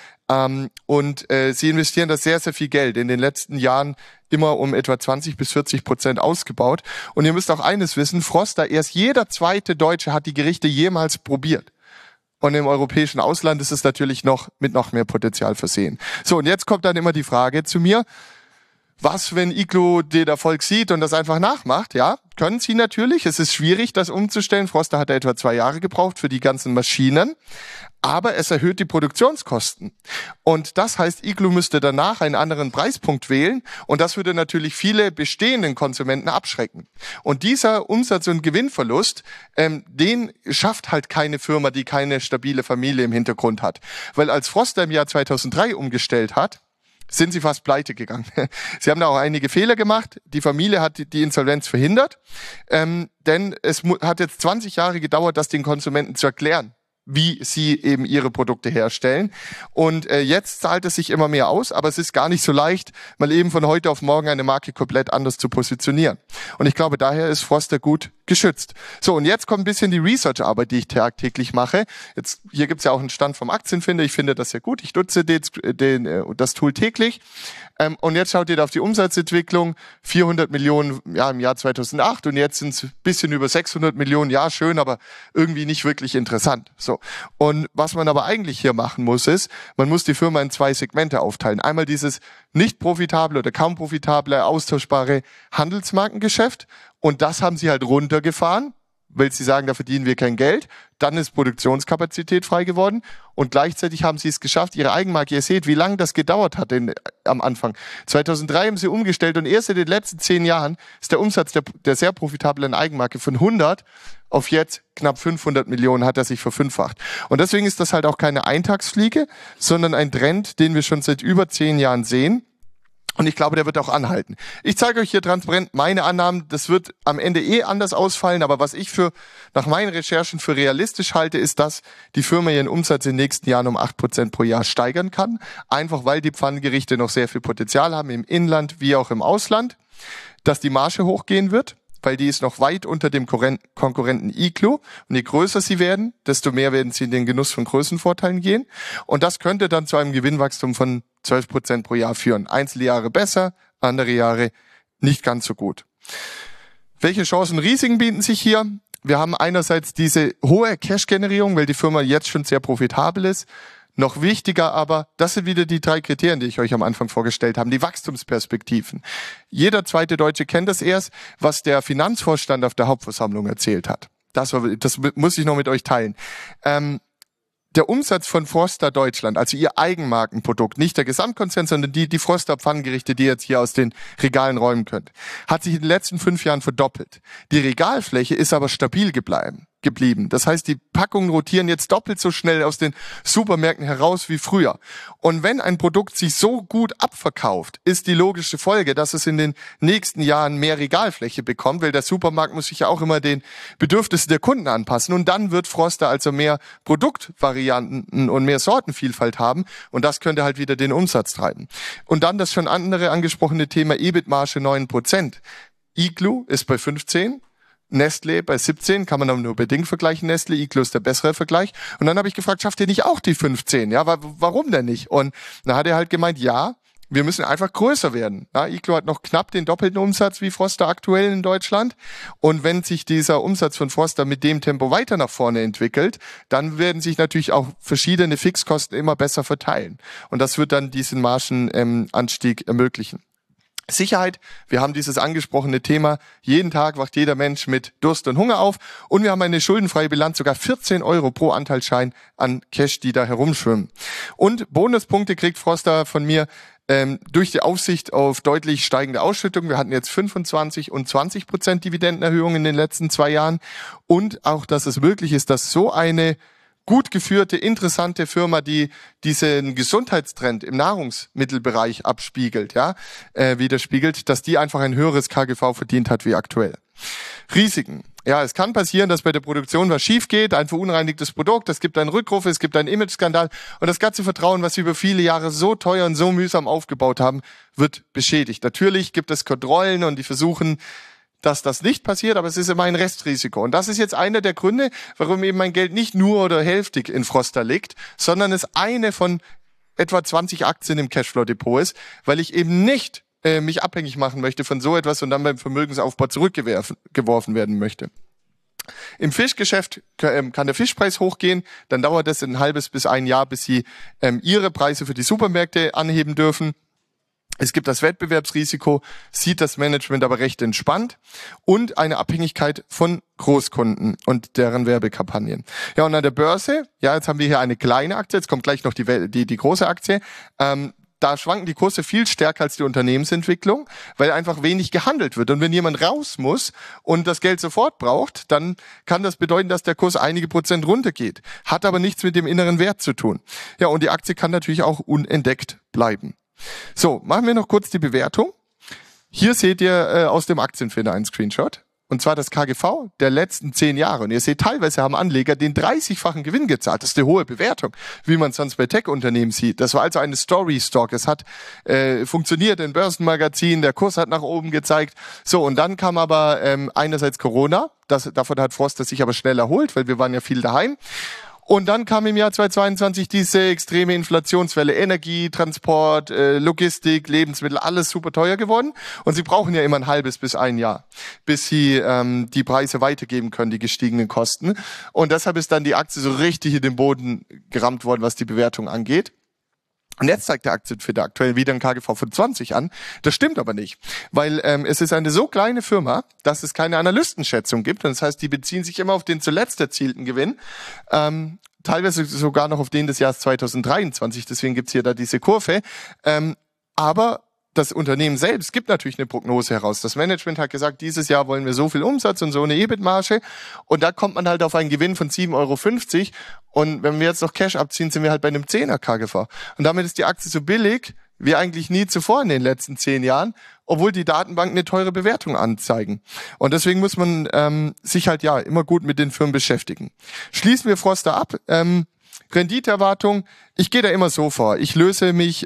und sie investieren da sehr, sehr viel Geld. In den letzten Jahren immer um etwa 20-40% ausgebaut. Und ihr müsst auch eines wissen, Froster, erst jeder zweite Deutsche hat die Gerichte jemals probiert. Und im europäischen Ausland ist es natürlich mit noch mehr Potenzial versehen. So, und jetzt kommt dann immer die Frage zu mir, was, wenn Iglu den Erfolg sieht und das einfach nachmacht? Ja, können sie natürlich. Es ist schwierig, das umzustellen. Froster hat etwa 2 Jahre gebraucht für die ganzen Maschinen. Aber es erhöht die Produktionskosten. Und das heißt, Iglu müsste danach einen anderen Preispunkt wählen. Und das würde natürlich viele bestehenden Konsumenten abschrecken. Und dieser Umsatz- und Gewinnverlust, den schafft halt keine Firma, die keine stabile Familie im Hintergrund hat. Weil als Froster im Jahr 2003 umgestellt hat, sind sie fast pleite gegangen. Sie haben da auch einige Fehler gemacht. Die Familie hat die Insolvenz verhindert. Denn es hat jetzt 20 Jahre gedauert, das den Konsumenten zu erklären, wie sie eben ihre Produkte herstellen. Und jetzt zahlt es sich immer mehr aus, aber es ist gar nicht so leicht, mal eben von heute auf morgen eine Marke komplett anders zu positionieren. Und ich glaube, daher ist Froster gut geschützt. So, und jetzt kommt ein bisschen die Research-Arbeit, die ich tagtäglich mache. Hier gibt's ja auch einen Stand vom Aktienfinder. Ich finde das sehr gut. Ich nutze das Tool täglich. Und jetzt schaut ihr da auf die Umsatzentwicklung, 400 Millionen im Jahr 2008 und jetzt sind es ein bisschen über 600 Millionen, ja schön, aber irgendwie nicht wirklich interessant. So. Und was man aber eigentlich hier machen muss, ist, man muss die Firma in 2 Segmente aufteilen. Einmal dieses nicht profitable oder kaum profitable, austauschbare Handelsmarkengeschäft und das haben sie halt runtergefahren, weil sie sagen, da verdienen wir kein Geld. Dann ist Produktionskapazität frei geworden und gleichzeitig haben sie es geschafft, ihre Eigenmarke, ihr seht, wie lange das gedauert hat am Anfang. 2003 haben sie umgestellt und erst in den letzten 10 Jahren ist der Umsatz der sehr profitablen Eigenmarke von 100 auf jetzt knapp 500 Millionen hat er sich verfünffacht. Und deswegen ist das halt auch keine Eintagsfliege, sondern ein Trend, den wir schon seit über 10 Jahren sehen. Und ich glaube, der wird auch anhalten. Ich zeige euch hier transparent meine Annahmen. Das wird am Ende anders ausfallen. Aber was ich nach meinen Recherchen für realistisch halte, ist, dass die Firma ihren Umsatz in den nächsten Jahren um 8% pro Jahr steigern kann. Einfach weil die Pfannengerichte noch sehr viel Potenzial haben, im Inland wie auch im Ausland. Dass die Marge hochgehen wird, weil die ist noch weit unter dem Konkurrenten Iglo. Und je größer sie werden, desto mehr werden sie in den Genuss von Größenvorteilen gehen. Und das könnte dann zu einem Gewinnwachstum von 12% pro Jahr führen. Einzelne Jahre besser, andere Jahre nicht ganz so gut. Welche Chancen und Risiken bieten sich hier? Wir haben einerseits diese hohe Cash-Generierung, weil die Firma jetzt schon sehr profitabel ist. Noch wichtiger aber, das sind wieder die 3 Kriterien, die ich euch am Anfang vorgestellt habe, die Wachstumsperspektiven. Jeder zweite Deutsche kennt das erst, was der Finanzvorstand auf der Hauptversammlung erzählt hat. Das muss ich noch mit euch teilen. Der Umsatz von Froster Deutschland, also ihr Eigenmarkenprodukt, nicht der Gesamtkonzern, sondern die Froster Pfannengerichte, die ihr jetzt hier aus den Regalen räumen könnt, hat sich in den letzten 5 Jahren verdoppelt. Die Regalfläche ist aber stabil geblieben. Das heißt, die Packungen rotieren jetzt doppelt so schnell aus den Supermärkten heraus wie früher. Und wenn ein Produkt sich so gut abverkauft, ist die logische Folge, dass es in den nächsten Jahren mehr Regalfläche bekommt, weil der Supermarkt muss sich ja auch immer den Bedürfnissen der Kunden anpassen. Und dann wird Froster also mehr Produktvarianten und mehr Sortenvielfalt haben. Und das könnte halt wieder den Umsatz treiben. Und dann das schon andere angesprochene Thema EBIT-Marge 9%. Iglo ist bei 15%. Nestlé bei 17, kann man aber nur bedingt vergleichen, Nestlé, Iglo ist der bessere Vergleich. Und dann habe ich gefragt, schafft ihr nicht auch die 15? Ja, warum denn nicht? Und dann hat er halt gemeint, ja, wir müssen einfach größer werden. Ja, Iglo hat noch knapp den doppelten Umsatz wie Froster aktuell in Deutschland. Und wenn sich dieser Umsatz von Froster mit dem Tempo weiter nach vorne entwickelt, dann werden sich natürlich auch verschiedene Fixkosten immer besser verteilen. Und das wird dann diesen Margenanstieg ermöglichen. Sicherheit, wir haben dieses angesprochene Thema, jeden Tag wacht jeder Mensch mit Durst und Hunger auf und wir haben eine schuldenfreie Bilanz, sogar 14 € pro Anteilsschein an Cash, die da herumschwimmen. Und Bonuspunkte kriegt Froster von mir durch die Aufsicht auf deutlich steigende Ausschüttungen. Wir hatten jetzt 25% und 20% Dividendenerhöhung in den letzten 2 Jahren und auch, dass es möglich ist, dass so eine gut geführte, interessante Firma, die diesen Gesundheitstrend im Nahrungsmittelbereich widerspiegelt, dass die einfach ein höheres KGV verdient hat wie aktuell. Risiken. Ja, es kann passieren, dass bei der Produktion was schief geht, ein verunreinigtes Produkt, es gibt einen Rückruf, es gibt einen Imageskandal und das ganze Vertrauen, was wir über viele Jahre so teuer und so mühsam aufgebaut haben, wird beschädigt. Natürlich gibt es Kontrollen und die versuchen, dass das nicht passiert, aber es ist immer ein Restrisiko. Und das ist jetzt einer der Gründe, warum eben mein Geld nicht nur oder hälftig in Froster liegt, sondern es eine von etwa 20 Aktien im Cashflow-Depot ist, weil ich eben nicht mich abhängig machen möchte von so etwas und dann beim Vermögensaufbau zurückgeworfen werden möchte. Im Fischgeschäft kann der Fischpreis hochgehen, dann dauert es ein halbes bis ein Jahr, bis sie ihre Preise für die Supermärkte anheben dürfen. Es gibt das Wettbewerbsrisiko, sieht das Management aber recht entspannt und eine Abhängigkeit von Großkunden und deren Werbekampagnen. Ja, und an der Börse, ja, jetzt haben wir hier eine kleine Aktie, jetzt kommt gleich noch die große Aktie. Da schwanken die Kurse viel stärker als die Unternehmensentwicklung, weil einfach wenig gehandelt wird. Und wenn jemand raus muss und das Geld sofort braucht, dann kann das bedeuten, dass der Kurs einige Prozent runtergeht. Hat aber nichts mit dem inneren Wert zu tun. Ja, und die Aktie kann natürlich auch unentdeckt bleiben. So, machen wir noch kurz die Bewertung. Hier seht ihr aus dem Aktienfinder einen Screenshot. Und zwar das KGV der letzten 10 Jahre. Und ihr seht, teilweise haben Anleger den 30-fachen Gewinn gezahlt. Das ist eine hohe Bewertung, wie man es sonst bei Tech-Unternehmen sieht. Das war also eine Story-Stock. Es hat funktioniert in Börsenmagazinen, der Kurs hat nach oben gezeigt. So, und dann kam aber einerseits Corona. Davon hat Froster sich aber schnell erholt, weil wir waren ja viel daheim. Und dann kam im Jahr 2022 diese extreme Inflationswelle. Energie, Transport, Logistik, Lebensmittel, alles super teuer geworden. Und sie brauchen ja immer ein halbes bis ein Jahr, bis sie die Preise weitergeben können, die gestiegenen Kosten. Und deshalb ist dann die Aktie so richtig in den Boden gerammt worden, was die Bewertung angeht. Und jetzt zeigt der Aktienfilter aktuell wieder ein KGV von 20 an. Das stimmt aber nicht, weil es ist eine so kleine Firma, dass es keine Analystenschätzung gibt. Und das heißt, die beziehen sich immer auf den zuletzt erzielten Gewinn, teilweise sogar noch auf den des Jahres 2023. Deswegen gibt's hier da diese Kurve. Aber das Unternehmen selbst gibt natürlich eine Prognose heraus. Das Management hat gesagt, dieses Jahr wollen wir so viel Umsatz und so eine EBIT-Marge. Und da kommt man halt auf einen Gewinn von 7,50 €. Und wenn wir jetzt noch Cash abziehen, sind wir halt bei einem 10er KGV. Und damit ist die Aktie so billig wie eigentlich nie zuvor in den letzten 10 Jahren, obwohl die Datenbanken eine teure Bewertung anzeigen. Und deswegen muss man sich halt ja immer gut mit den Firmen beschäftigen. Schließen wir Froster ab. Renditeerwartung, ich gehe da immer so vor. Ich löse mich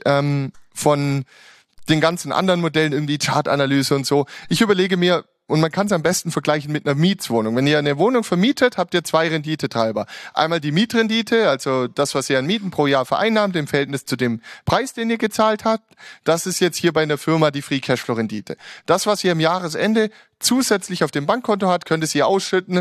von den ganzen anderen Modellen, irgendwie Chartanalyse und so. Ich überlege mir, und man kann es am besten vergleichen mit einer Mietswohnung. Wenn ihr eine Wohnung vermietet, habt ihr 2 Renditetreiber. Einmal die Mietrendite, also das, was ihr an Mieten pro Jahr vereinnahmt, im Verhältnis zu dem Preis, den ihr gezahlt habt. Das ist jetzt hier bei einer Firma die Free Cashflow Rendite. Das, was ihr am Jahresende zusätzlich auf dem Bankkonto hat, könnt ihr ausschütten,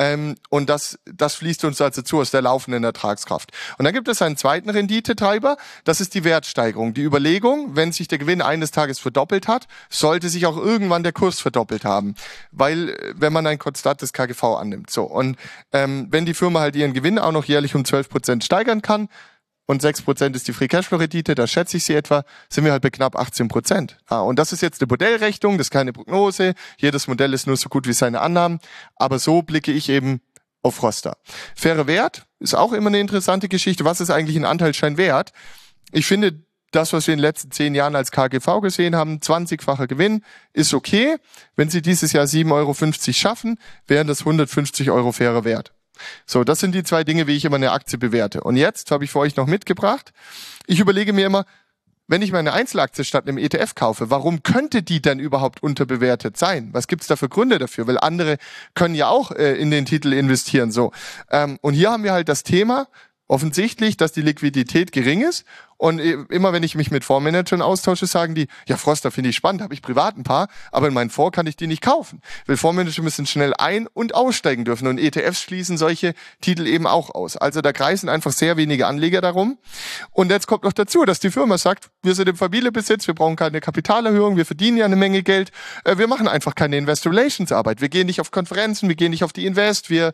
und das fließt uns also zu aus der laufenden Ertragskraft. Und dann gibt es einen zweiten Renditetreiber, das ist die Wertsteigerung. Die Überlegung, wenn sich der Gewinn eines Tages verdoppelt hat, sollte sich auch irgendwann der Kurs verdoppelt haben, weil wenn man ein konstantes KGV annimmt. So, und wenn die Firma halt ihren Gewinn auch noch jährlich um 12% steigern kann, und 6% ist die Free Cashflow Rendite, da schätze ich sie etwa, sind wir halt bei knapp 18%. Und das ist jetzt eine Modellrechnung, das ist keine Prognose, jedes Modell ist nur so gut wie seine Annahmen, aber so blicke ich eben auf Froster. Faire Wert ist auch immer eine interessante Geschichte. Was ist eigentlich ein Anteilsschein wert? Ich finde, das, was wir in den letzten 10 Jahren als KGV gesehen haben, 20-facher Gewinn, ist okay. Wenn Sie dieses Jahr 7,50 € schaffen, wären das 150 € fairer Wert. So, das sind die 2 Dinge, wie ich immer eine Aktie bewerte. Und jetzt habe ich für euch noch mitgebracht, ich überlege mir immer, wenn ich meine Einzelaktie statt einem ETF kaufe, warum könnte die denn überhaupt unterbewertet sein? Was gibt's da für Gründe dafür? Weil andere können ja auch in den Titel investieren. So, und hier haben wir halt das Thema, offensichtlich, dass die Liquidität gering ist. Und immer wenn ich mich mit Fondsmanagern austausche, sagen die, ja Froster finde ich spannend, habe ich privat ein paar, aber in meinen Fonds kann ich die nicht kaufen. Weil Fondsmanager müssen schnell ein- und aussteigen dürfen und ETFs schließen solche Titel eben auch aus. Also da kreisen einfach sehr wenige Anleger darum. Und jetzt kommt noch dazu, dass die Firma sagt, wir sind im Familienbesitz, wir brauchen keine Kapitalerhöhung, wir verdienen ja eine Menge Geld, wir machen einfach keine Investor Relations Arbeit, wir gehen nicht auf Konferenzen, wir gehen nicht auf die Invest, wir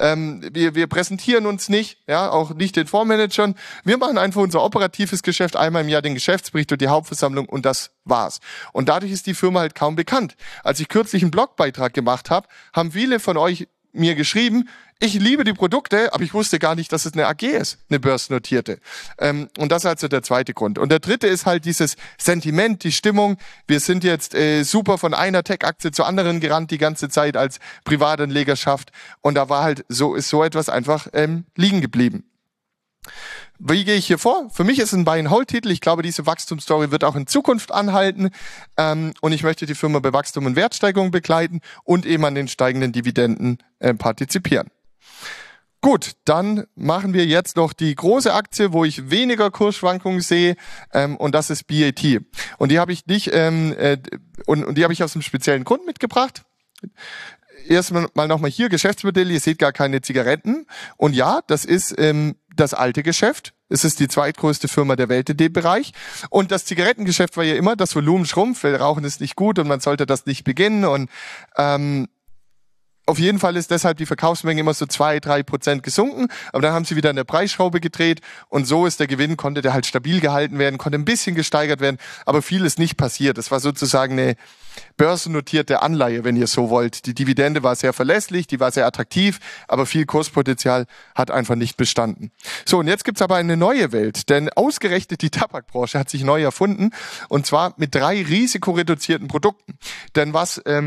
präsentieren uns nicht, ja, auch nicht den Fondsmanagern, wir machen einfach unser operatives Geschäft, einmal im Jahr den Geschäftsbericht und die Hauptversammlung und das war's. Und dadurch ist die Firma halt kaum bekannt. Als ich kürzlich einen Blogbeitrag gemacht habe, haben viele von euch mir geschrieben, ich liebe die Produkte, aber ich wusste gar nicht, dass es eine AG ist, eine börsennotierte. Und das ist also der zweite Grund. Und der dritte ist halt dieses Sentiment, die Stimmung. Wir sind jetzt super von einer Tech-Aktie zur anderen gerannt die ganze Zeit als Privatanlegerschaft. Und da war halt ist so etwas einfach liegen geblieben. Wie gehe ich hier vor? Für mich ist es ein Buy-and-Hold-Titel. Ich glaube, diese Wachstumsstory wird auch in Zukunft anhalten. Und ich möchte die Firma bei Wachstum und Wertsteigerung begleiten und eben an den steigenden Dividenden partizipieren. Gut, dann machen wir jetzt noch die große Aktie, wo ich weniger Kursschwankungen sehe, und das ist BAT. Und die habe ich nicht, und die habe ich aus einem speziellen Grund mitgebracht. Erstmal nochmal hier Geschäftsmodell, ihr seht gar keine Zigaretten. Und ja, das ist das alte Geschäft. Es ist die zweitgrößte Firma der Welt in dem Bereich. Und das Zigarettengeschäft war ja immer, das Volumen schrumpft, weil Rauchen ist nicht gut und man sollte das nicht beginnen. Und auf jeden Fall ist deshalb die Verkaufsmenge immer so 2-3% gesunken, aber dann haben sie wieder an der Preisschraube gedreht und so ist der Gewinn, konnte der halt stabil gehalten werden, konnte ein bisschen gesteigert werden, aber viel ist nicht passiert. Es war sozusagen eine börsennotierte Anleihe, wenn ihr so wollt. Die Dividende war sehr verlässlich, die war sehr attraktiv, aber viel Kurspotenzial hat einfach nicht bestanden. So, und jetzt gibt's aber eine neue Welt, denn ausgerechnet die Tabakbranche hat sich neu erfunden und zwar mit 3 risikoreduzierten Produkten. Denn was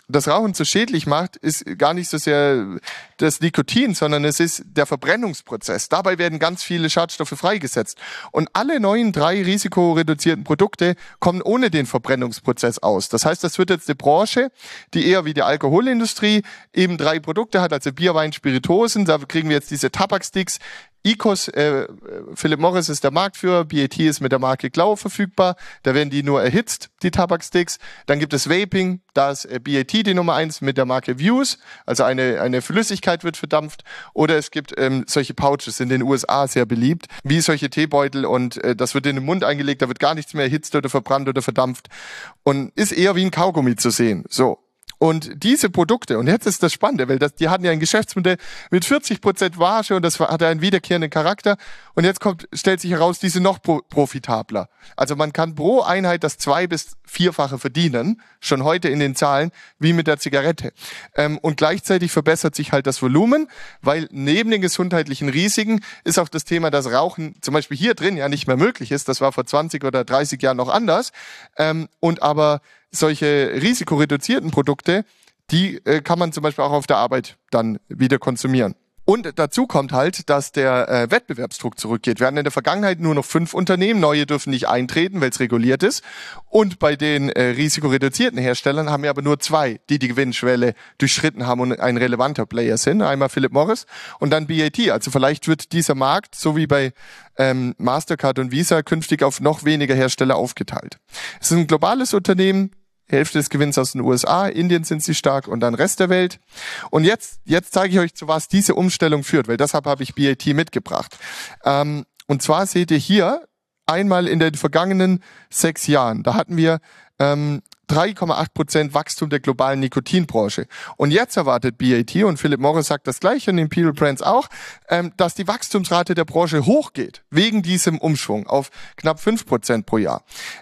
das Rauchen so schädlich macht, ist gar nicht so sehr das Nikotin, sondern es ist der Verbrennungsprozess. Dabei werden ganz viele Schadstoffe freigesetzt. Und alle neuen 3 risikoreduzierten Produkte kommen ohne den Verbrennungsprozess aus. Das heißt, das wird jetzt eine Branche, die eher wie die Alkoholindustrie eben 3 Produkte hat, also Bier, Wein, Spirituosen. Da kriegen wir jetzt diese Tabaksticks. IQOS, Philip Morris ist der Marktführer, BAT ist mit der Marke Glau verfügbar, da werden die nur erhitzt, die Tabaksticks. Dann gibt es Vaping, da ist BAT die Nummer 1 mit der Marke Vuse, also eine Flüssigkeit wird verdampft. Oder es gibt solche Pouches, in den USA sehr beliebt, wie solche Teebeutel und das wird in den Mund eingelegt, da wird gar nichts mehr erhitzt oder verbrannt oder verdampft und ist eher wie ein Kaugummi zu sehen. So. Und diese Produkte, und jetzt ist das Spannende, weil die hatten ja ein Geschäftsmodell mit 40% Marge und das hatte einen wiederkehrenden Charakter. Und jetzt stellt sich heraus, die sind noch profitabler. Also man kann pro Einheit das 2- bis 4-fache verdienen, schon heute in den Zahlen, wie mit der Zigarette. Und gleichzeitig verbessert sich halt das Volumen, weil neben den gesundheitlichen Risiken ist auch das Thema, dass Rauchen zum Beispiel hier drin ja nicht mehr möglich ist. Das war vor 20 oder 30 Jahren noch anders. Und aber solche risikoreduzierten Produkte, die kann man zum Beispiel auch auf der Arbeit dann wieder konsumieren. Und dazu kommt halt, dass der Wettbewerbsdruck zurückgeht. Wir hatten in der Vergangenheit nur noch 5 Unternehmen, neue dürfen nicht eintreten, weil es reguliert ist. Und bei den risikoreduzierten Herstellern haben wir aber nur 2, die die Gewinnschwelle durchschritten haben und ein relevanter Player sind. Einmal Philip Morris und dann BAT. Also vielleicht wird dieser Markt, so wie bei Mastercard und Visa, künftig auf noch weniger Hersteller aufgeteilt. Es ist ein globales Unternehmen. Hälfte des Gewinns aus den USA, Indien sind sie stark und dann Rest der Welt. Und jetzt zeige ich euch, zu was diese Umstellung führt, weil deshalb habe ich BAT mitgebracht. Und zwar seht ihr hier einmal in den vergangenen 6 Jahren, da hatten wir 3,8% Wachstum der globalen Nikotinbranche. Und jetzt erwartet BAT, und Philip Morris sagt das gleiche und Imperial Brands auch, dass die Wachstumsrate der Branche hochgeht, wegen diesem Umschwung auf knapp 5% pro Jahr.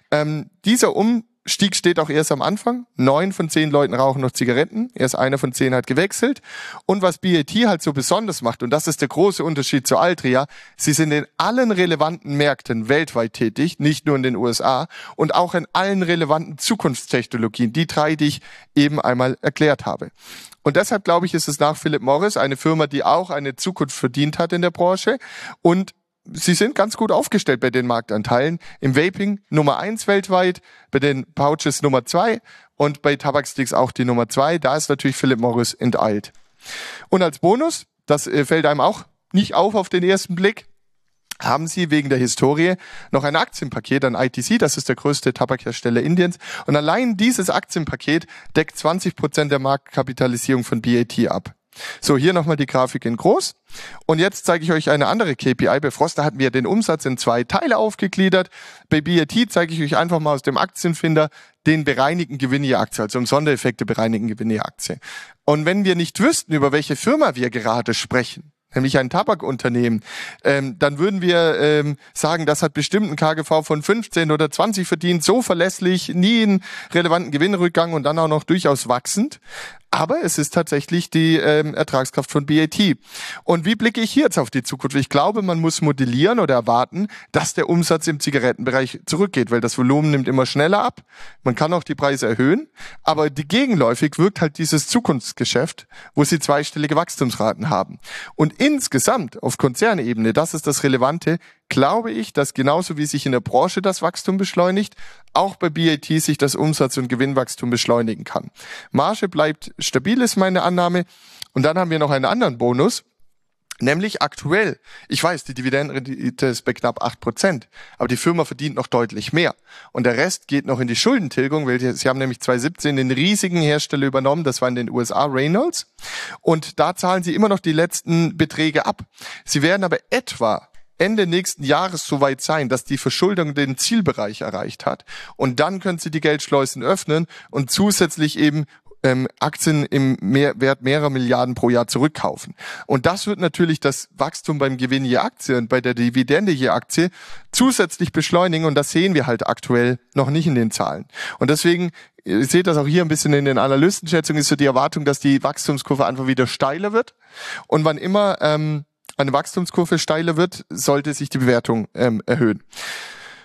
Dieser Umstieg steht auch erst am Anfang. 9 von 10 Leuten rauchen noch Zigaretten. Erst 1 von 10 hat gewechselt. Und was BAT halt so besonders macht, und das ist der große Unterschied zu Altria, sie sind in allen relevanten Märkten weltweit tätig, nicht nur in den USA, und auch in allen relevanten Zukunftstechnologien, die 3, die ich eben einmal erklärt habe. Und deshalb glaube ich, ist es nach Philip Morris eine Firma, die auch eine Zukunft verdient hat in der Branche und sie sind ganz gut aufgestellt bei den Marktanteilen. Im Vaping Nummer 1 weltweit, bei den Pouches Nummer 2 und bei Tabaksticks auch die Nummer 2. Da ist natürlich Philip Morris enteilt. Und als Bonus, das fällt einem auch nicht auf den ersten Blick, haben sie wegen der Historie noch ein Aktienpaket an ITC, das ist der größte Tabakhersteller Indiens. Und allein dieses Aktienpaket deckt 20% der Marktkapitalisierung von BAT ab. So, hier nochmal die Grafik in groß. Und jetzt zeige ich euch eine andere KPI. Bei Froster hatten wir den Umsatz in 2 Teile aufgegliedert. Bei BAT zeige ich euch einfach mal aus dem Aktienfinder den bereinigten Gewinn je Aktie, also im Sondereffekte bereinigten Gewinn je Aktie. Und wenn wir nicht wüssten, über welche Firma wir gerade sprechen, nämlich ein Tabakunternehmen, dann würden wir sagen, das hat bestimmt einen KGV von 15 oder 20 verdient, so verlässlich, nie einen relevanten Gewinnrückgang und dann auch noch durchaus wachsend. Aber es ist tatsächlich die Ertragskraft von BAT. Und wie blicke ich hier jetzt auf die Zukunft? Ich glaube, man muss modellieren oder erwarten, dass der Umsatz im Zigarettenbereich zurückgeht, weil das Volumen nimmt immer schneller ab. Man kann auch die Preise erhöhen, aber gegenläufig wirkt halt dieses Zukunftsgeschäft, wo sie zweistellige Wachstumsraten haben. Und insgesamt auf Konzernebene, das ist das Relevante, glaube ich, dass genauso wie sich in der Branche das Wachstum beschleunigt, auch bei BAT sich das Umsatz- und Gewinnwachstum beschleunigen kann. Marge bleibt stabil, ist meine Annahme. Und dann haben wir noch einen anderen Bonus, nämlich aktuell. Ich weiß, die Dividendenrendite ist bei knapp 8%, aber die Firma verdient noch deutlich mehr. Und der Rest geht noch in die Schuldentilgung, weil sie haben nämlich 2017 den riesigen Hersteller übernommen, das war in den USA Reynolds. Und da zahlen sie immer noch die letzten Beträge ab. Sie werden aber etwa Ende nächsten Jahres soweit sein, dass die Verschuldung den Zielbereich erreicht hat. Und dann können sie die Geldschleusen öffnen und zusätzlich eben Aktien im Wert mehrerer Milliarden pro Jahr zurückkaufen. Und das wird natürlich das Wachstum beim Gewinn je Aktie und bei der Dividende je Aktie zusätzlich beschleunigen. Und das sehen wir halt aktuell noch nicht in den Zahlen. Und deswegen, ihr seht das auch hier ein bisschen in den Analystenschätzungen, ist so die Erwartung, dass die Wachstumskurve einfach wieder steiler wird. Und wann immer eine Wachstumskurve steiler wird, sollte sich die Bewertung erhöhen.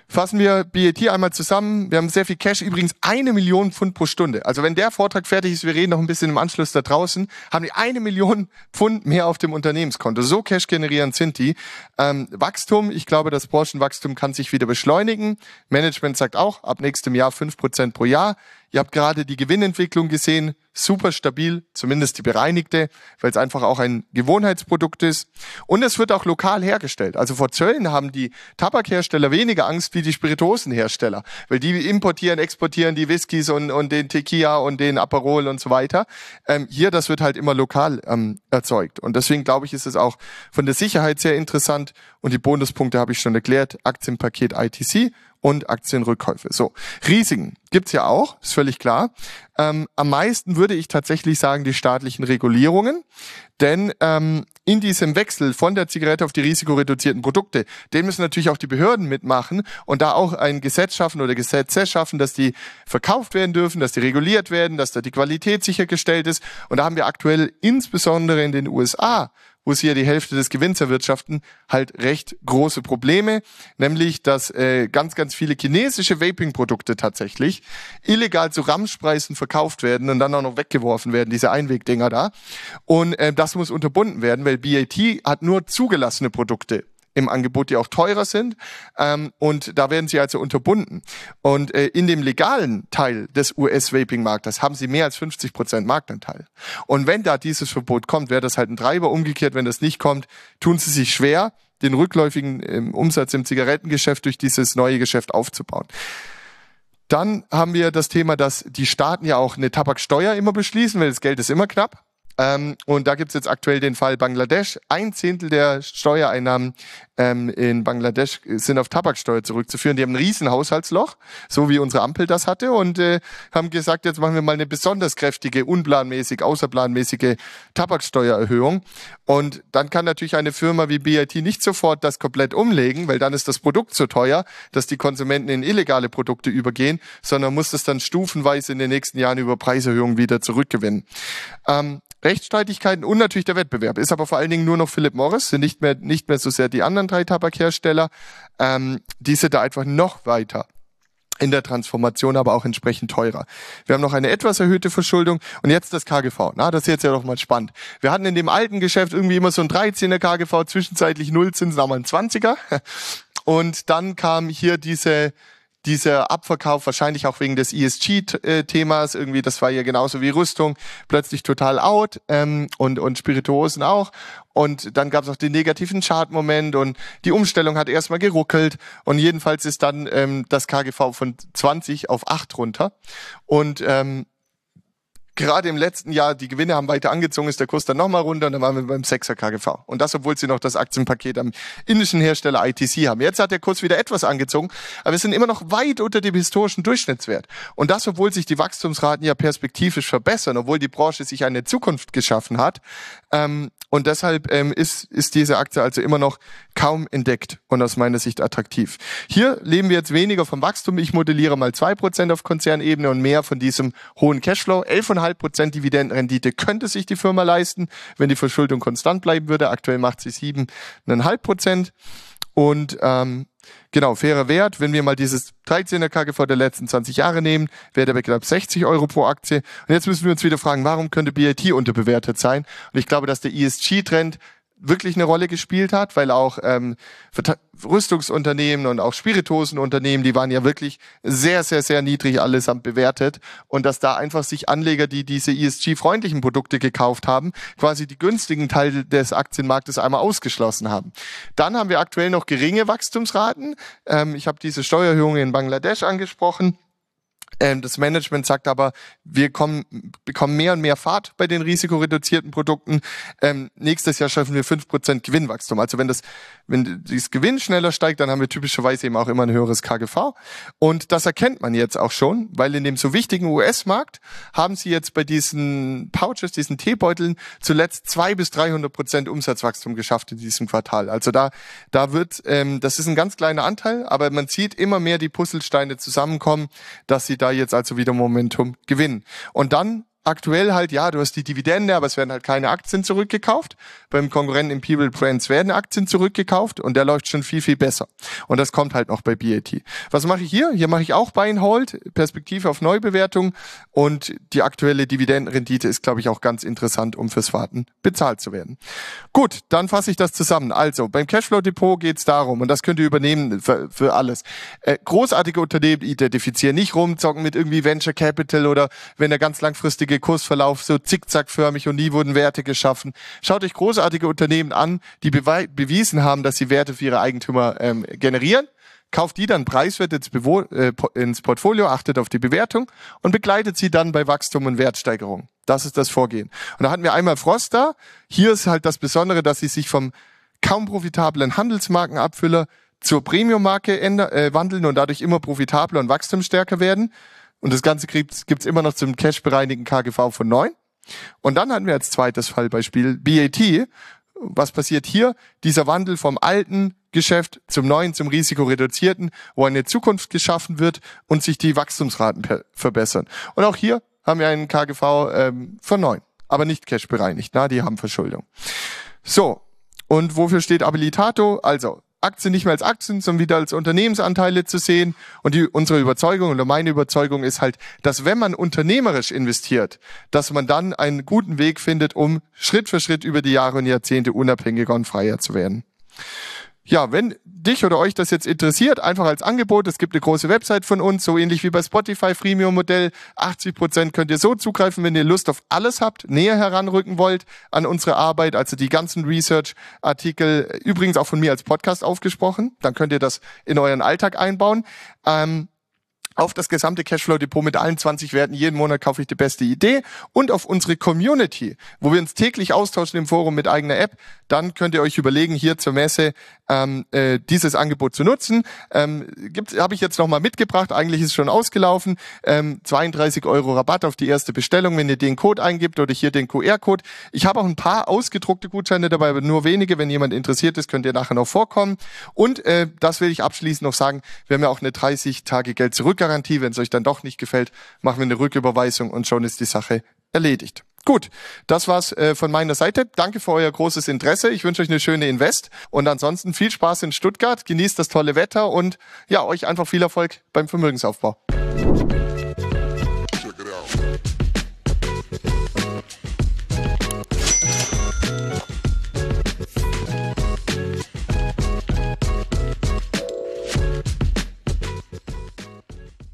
Fassen wir BAT einmal zusammen. Wir haben sehr viel Cash, übrigens 1 Million Pfund pro Stunde. Also wenn der Vortrag fertig ist, wir reden noch ein bisschen im Anschluss da draußen, haben die 1 Million Pfund mehr auf dem Unternehmenskonto. So Cash generierend sind die. Wachstum, ich glaube, das Branchenwachstum kann sich wieder beschleunigen. Management sagt auch, ab nächstem Jahr 5% pro Jahr. Ihr habt gerade die Gewinnentwicklung gesehen, super stabil, zumindest die bereinigte, weil es einfach auch ein Gewohnheitsprodukt ist. Und es wird auch lokal hergestellt. Also vor Zöllen haben die Tabakhersteller weniger Angst wie die Spirituosenhersteller, weil die importieren, exportieren die Whiskys und den Tequila und den Aperol und so weiter. Hier, das wird halt immer lokal erzeugt. Und deswegen glaube ich, ist es auch von der Sicherheit sehr interessant. Und die Bonuspunkte habe ich schon erklärt. Aktienpaket ITC und Aktienrückkäufe. So, Risiken gibt's ja auch, ist völlig klar. Am meisten würde ich tatsächlich sagen, die staatlichen Regulierungen. Denn in diesem Wechsel von der Zigarette auf die risikoreduzierten Produkte, den müssen natürlich auch die Behörden mitmachen und da auch ein Gesetz schaffen oder Gesetze schaffen, dass die verkauft werden dürfen, dass die reguliert werden, dass da die Qualität sichergestellt ist. Und da haben wir aktuell insbesondere in den USA, wo sie ja die Hälfte des Gewinns erwirtschaften, halt recht große Probleme, nämlich dass ganz, ganz viele chinesische Vaping-Produkte tatsächlich illegal zu Ramschpreisen verkauft werden und dann auch noch weggeworfen werden, diese Einwegdinger da. Und das muss unterbunden werden, weil BAT hat nur zugelassene Produkte im Angebot, die auch teurer sind, und da werden sie also unterbunden. Und in dem legalen Teil des US-Vaping-Marktes haben sie mehr als 50% Marktanteil. Und wenn da dieses Verbot kommt, wäre das halt ein Treiber. Umgekehrt, wenn das nicht kommt, tun sie sich schwer, den rückläufigen Umsatz im Zigarettengeschäft durch dieses neue Geschäft aufzubauen. Dann haben wir das Thema, dass die Staaten ja auch eine Tabaksteuer immer beschließen, weil das Geld ist immer knapp. Und da gibt's jetzt aktuell den Fall Bangladesch. 1/10 der Steuereinnahmen in Bangladesch sind auf Tabaksteuer zurückzuführen. Die haben ein riesen Haushaltsloch, so wie unsere Ampel das hatte, und haben gesagt, jetzt machen wir mal eine besonders kräftige, außerplanmäßige Tabaksteuererhöhung. Und dann kann natürlich eine Firma wie BAT nicht sofort das komplett umlegen, weil dann ist das Produkt so teuer, dass die Konsumenten in illegale Produkte übergehen, sondern muss das dann stufenweise in den nächsten Jahren über Preiserhöhungen wieder zurückgewinnen. Rechtsstreitigkeiten und natürlich der Wettbewerb. Ist aber vor allen Dingen nur noch Philip Morris, sind nicht mehr so sehr die anderen 3 Tabakhersteller. Die sind da einfach noch weiter in der Transformation, aber auch entsprechend teurer. Wir haben noch eine etwas erhöhte Verschuldung und jetzt das KGV. Na, das ist jetzt ja doch mal spannend. Wir hatten in dem alten Geschäft irgendwie immer so ein 13er KGV, zwischenzeitlich Nullzinsen, aber ein 20er. Und dann kam hier dieser Abverkauf, wahrscheinlich auch wegen des ESG-Themas, irgendwie, das war ja genauso wie Rüstung, plötzlich total out, und Spirituosen auch. Und dann gab es auch den negativen Chartmoment und die Umstellung hat erstmal geruckelt und jedenfalls ist dann das KGV von 20 auf 8 runter. Und gerade im letzten Jahr, die Gewinne haben weiter angezogen, ist der Kurs dann nochmal runter und dann waren wir beim 6er KGV. Und das, obwohl sie noch das Aktienpaket am indischen Hersteller ITC haben. Jetzt hat der Kurs wieder etwas angezogen, aber wir sind immer noch weit unter dem historischen Durchschnittswert. Und das, obwohl sich die Wachstumsraten ja perspektivisch verbessern, obwohl die Branche sich eine Zukunft geschaffen hat. Und deshalb ist diese Aktie also immer noch kaum entdeckt und aus meiner Sicht attraktiv. Hier leben wir jetzt weniger vom Wachstum. Ich modelliere mal 2% auf Konzernebene und mehr von diesem hohen Cashflow. 11,5% Dividendenrendite könnte sich die Firma leisten, wenn die Verschuldung konstant bleiben würde. Aktuell macht sie 7,5%. Und genau, fairer Wert, wenn wir mal dieses 13er KGV der letzten 20 Jahre nehmen, wäre der bei knapp 60 Euro pro Aktie. Und jetzt müssen wir uns wieder fragen, warum könnte BAT unterbewertet sein? Und ich glaube, dass der ESG-Trend wirklich eine Rolle gespielt hat, weil auch Rüstungsunternehmen und auch Spirituosenunternehmen, die waren ja wirklich sehr, sehr, sehr niedrig allesamt bewertet und dass da einfach sich Anleger, die diese ESG-freundlichen Produkte gekauft haben, quasi die günstigen Teile des Aktienmarktes einmal ausgeschlossen haben. Dann haben wir aktuell noch geringe Wachstumsraten. Ich habe diese Steuererhöhungen in Bangladesch angesprochen. Das Management sagt aber, wir bekommen mehr und mehr Fahrt bei den risikoreduzierten Produkten. Nächstes Jahr schaffen wir 5% Gewinnwachstum. Also wenn das Gewinn schneller steigt, dann haben wir typischerweise eben auch immer ein höheres KGV. Und das erkennt man jetzt auch schon, weil in dem so wichtigen US-Markt haben sie jetzt bei diesen Pouches, diesen Teebeuteln zuletzt 200-300% Umsatzwachstum geschafft in diesem Quartal. Also da wird, das ist ein ganz kleiner Anteil, aber man sieht immer mehr die Puzzlesteine zusammenkommen, dass sie da jetzt also wieder Momentum gewinnen. Und dann aktuell halt, ja, du hast die Dividende, aber es werden halt keine Aktien zurückgekauft. Beim Konkurrenten Imperial Brands werden Aktien zurückgekauft und der läuft schon viel, viel besser. Und das kommt halt noch bei BAT. Was mache ich hier? Hier mache ich auch Buy and Hold, Perspektive auf Neubewertung, und die aktuelle Dividendenrendite ist, glaube ich, auch ganz interessant, um fürs Warten bezahlt zu werden. Gut, dann fasse ich das zusammen. Also, beim Cashflow-Depot geht es darum, und das könnt ihr übernehmen für alles. Großartige Unternehmen identifizieren, nicht rumzocken mit irgendwie Venture Capital oder wenn der ganz langfristige Kursverlauf so zickzackförmig und nie wurden Werte geschaffen. Schaut euch großartige Unternehmen an, die bewiesen haben, dass sie Werte für ihre Eigentümer generieren. Kauft die dann preiswert ins Portfolio, achtet auf die Bewertung und begleitet sie dann bei Wachstum und Wertsteigerung. Das ist das Vorgehen. Und da hatten wir einmal Froster. Hier ist halt das Besondere, dass sie sich vom kaum profitablen Handelsmarkenabfüller zur Premium-Marke wandeln und dadurch immer profitabler und wachstumsstärker werden. Und das Ganze gibt's immer noch zum cashbereinigten KGV von 9. Und dann hatten wir als zweites Fallbeispiel BAT. Was passiert hier? Dieser Wandel vom alten Geschäft zum neuen, zum risikoreduzierten, wo eine Zukunft geschaffen wird und sich die Wachstumsraten verbessern. Und auch hier haben wir einen KGV von 9, aber nicht cashbereinigt. Die haben Verschuldung. So, und wofür steht Abilitato? Also Aktien nicht mehr als Aktien, sondern wieder als Unternehmensanteile zu sehen. Und unsere Überzeugung oder meine Überzeugung ist halt, dass wenn man unternehmerisch investiert, dass man dann einen guten Weg findet, um Schritt für Schritt über die Jahre und Jahrzehnte unabhängiger und freier zu werden. Ja, wenn dich oder euch das jetzt interessiert, einfach als Angebot, es gibt eine große Website von uns, so ähnlich wie bei Spotify, Freemium-Modell, 80% könnt ihr so zugreifen, wenn ihr Lust auf alles habt, näher heranrücken wollt an unsere Arbeit, also die ganzen Research-Artikel, übrigens auch von mir als Podcast aufgesprochen, dann könnt ihr das in euren Alltag einbauen. Auf das gesamte Cashflow-Depot mit allen 20 Werten. Jeden Monat kaufe ich die beste Idee. Und auf unsere Community, wo wir uns täglich austauschen im Forum mit eigener App. Dann könnt ihr euch überlegen, hier zur Messe dieses Angebot zu nutzen. Habe ich jetzt nochmal mitgebracht. Eigentlich ist es schon ausgelaufen. 32 € Rabatt auf die erste Bestellung, wenn ihr den Code eingibt oder hier den QR-Code. Ich habe auch ein paar ausgedruckte Gutscheine dabei, aber nur wenige. Wenn jemand interessiert ist, könnt ihr nachher noch vorkommen. Und das will ich abschließend noch sagen. Wir haben ja auch eine 30-Tage-Geld-Zurück-Garantie. Wenn es euch dann doch nicht gefällt, machen wir eine Rücküberweisung und schon ist die Sache erledigt. Gut, das war's von meiner Seite. Danke für euer großes Interesse. Ich wünsche euch eine schöne Invest und ansonsten viel Spaß in Stuttgart. Genießt das tolle Wetter und ja, euch einfach viel Erfolg beim Vermögensaufbau.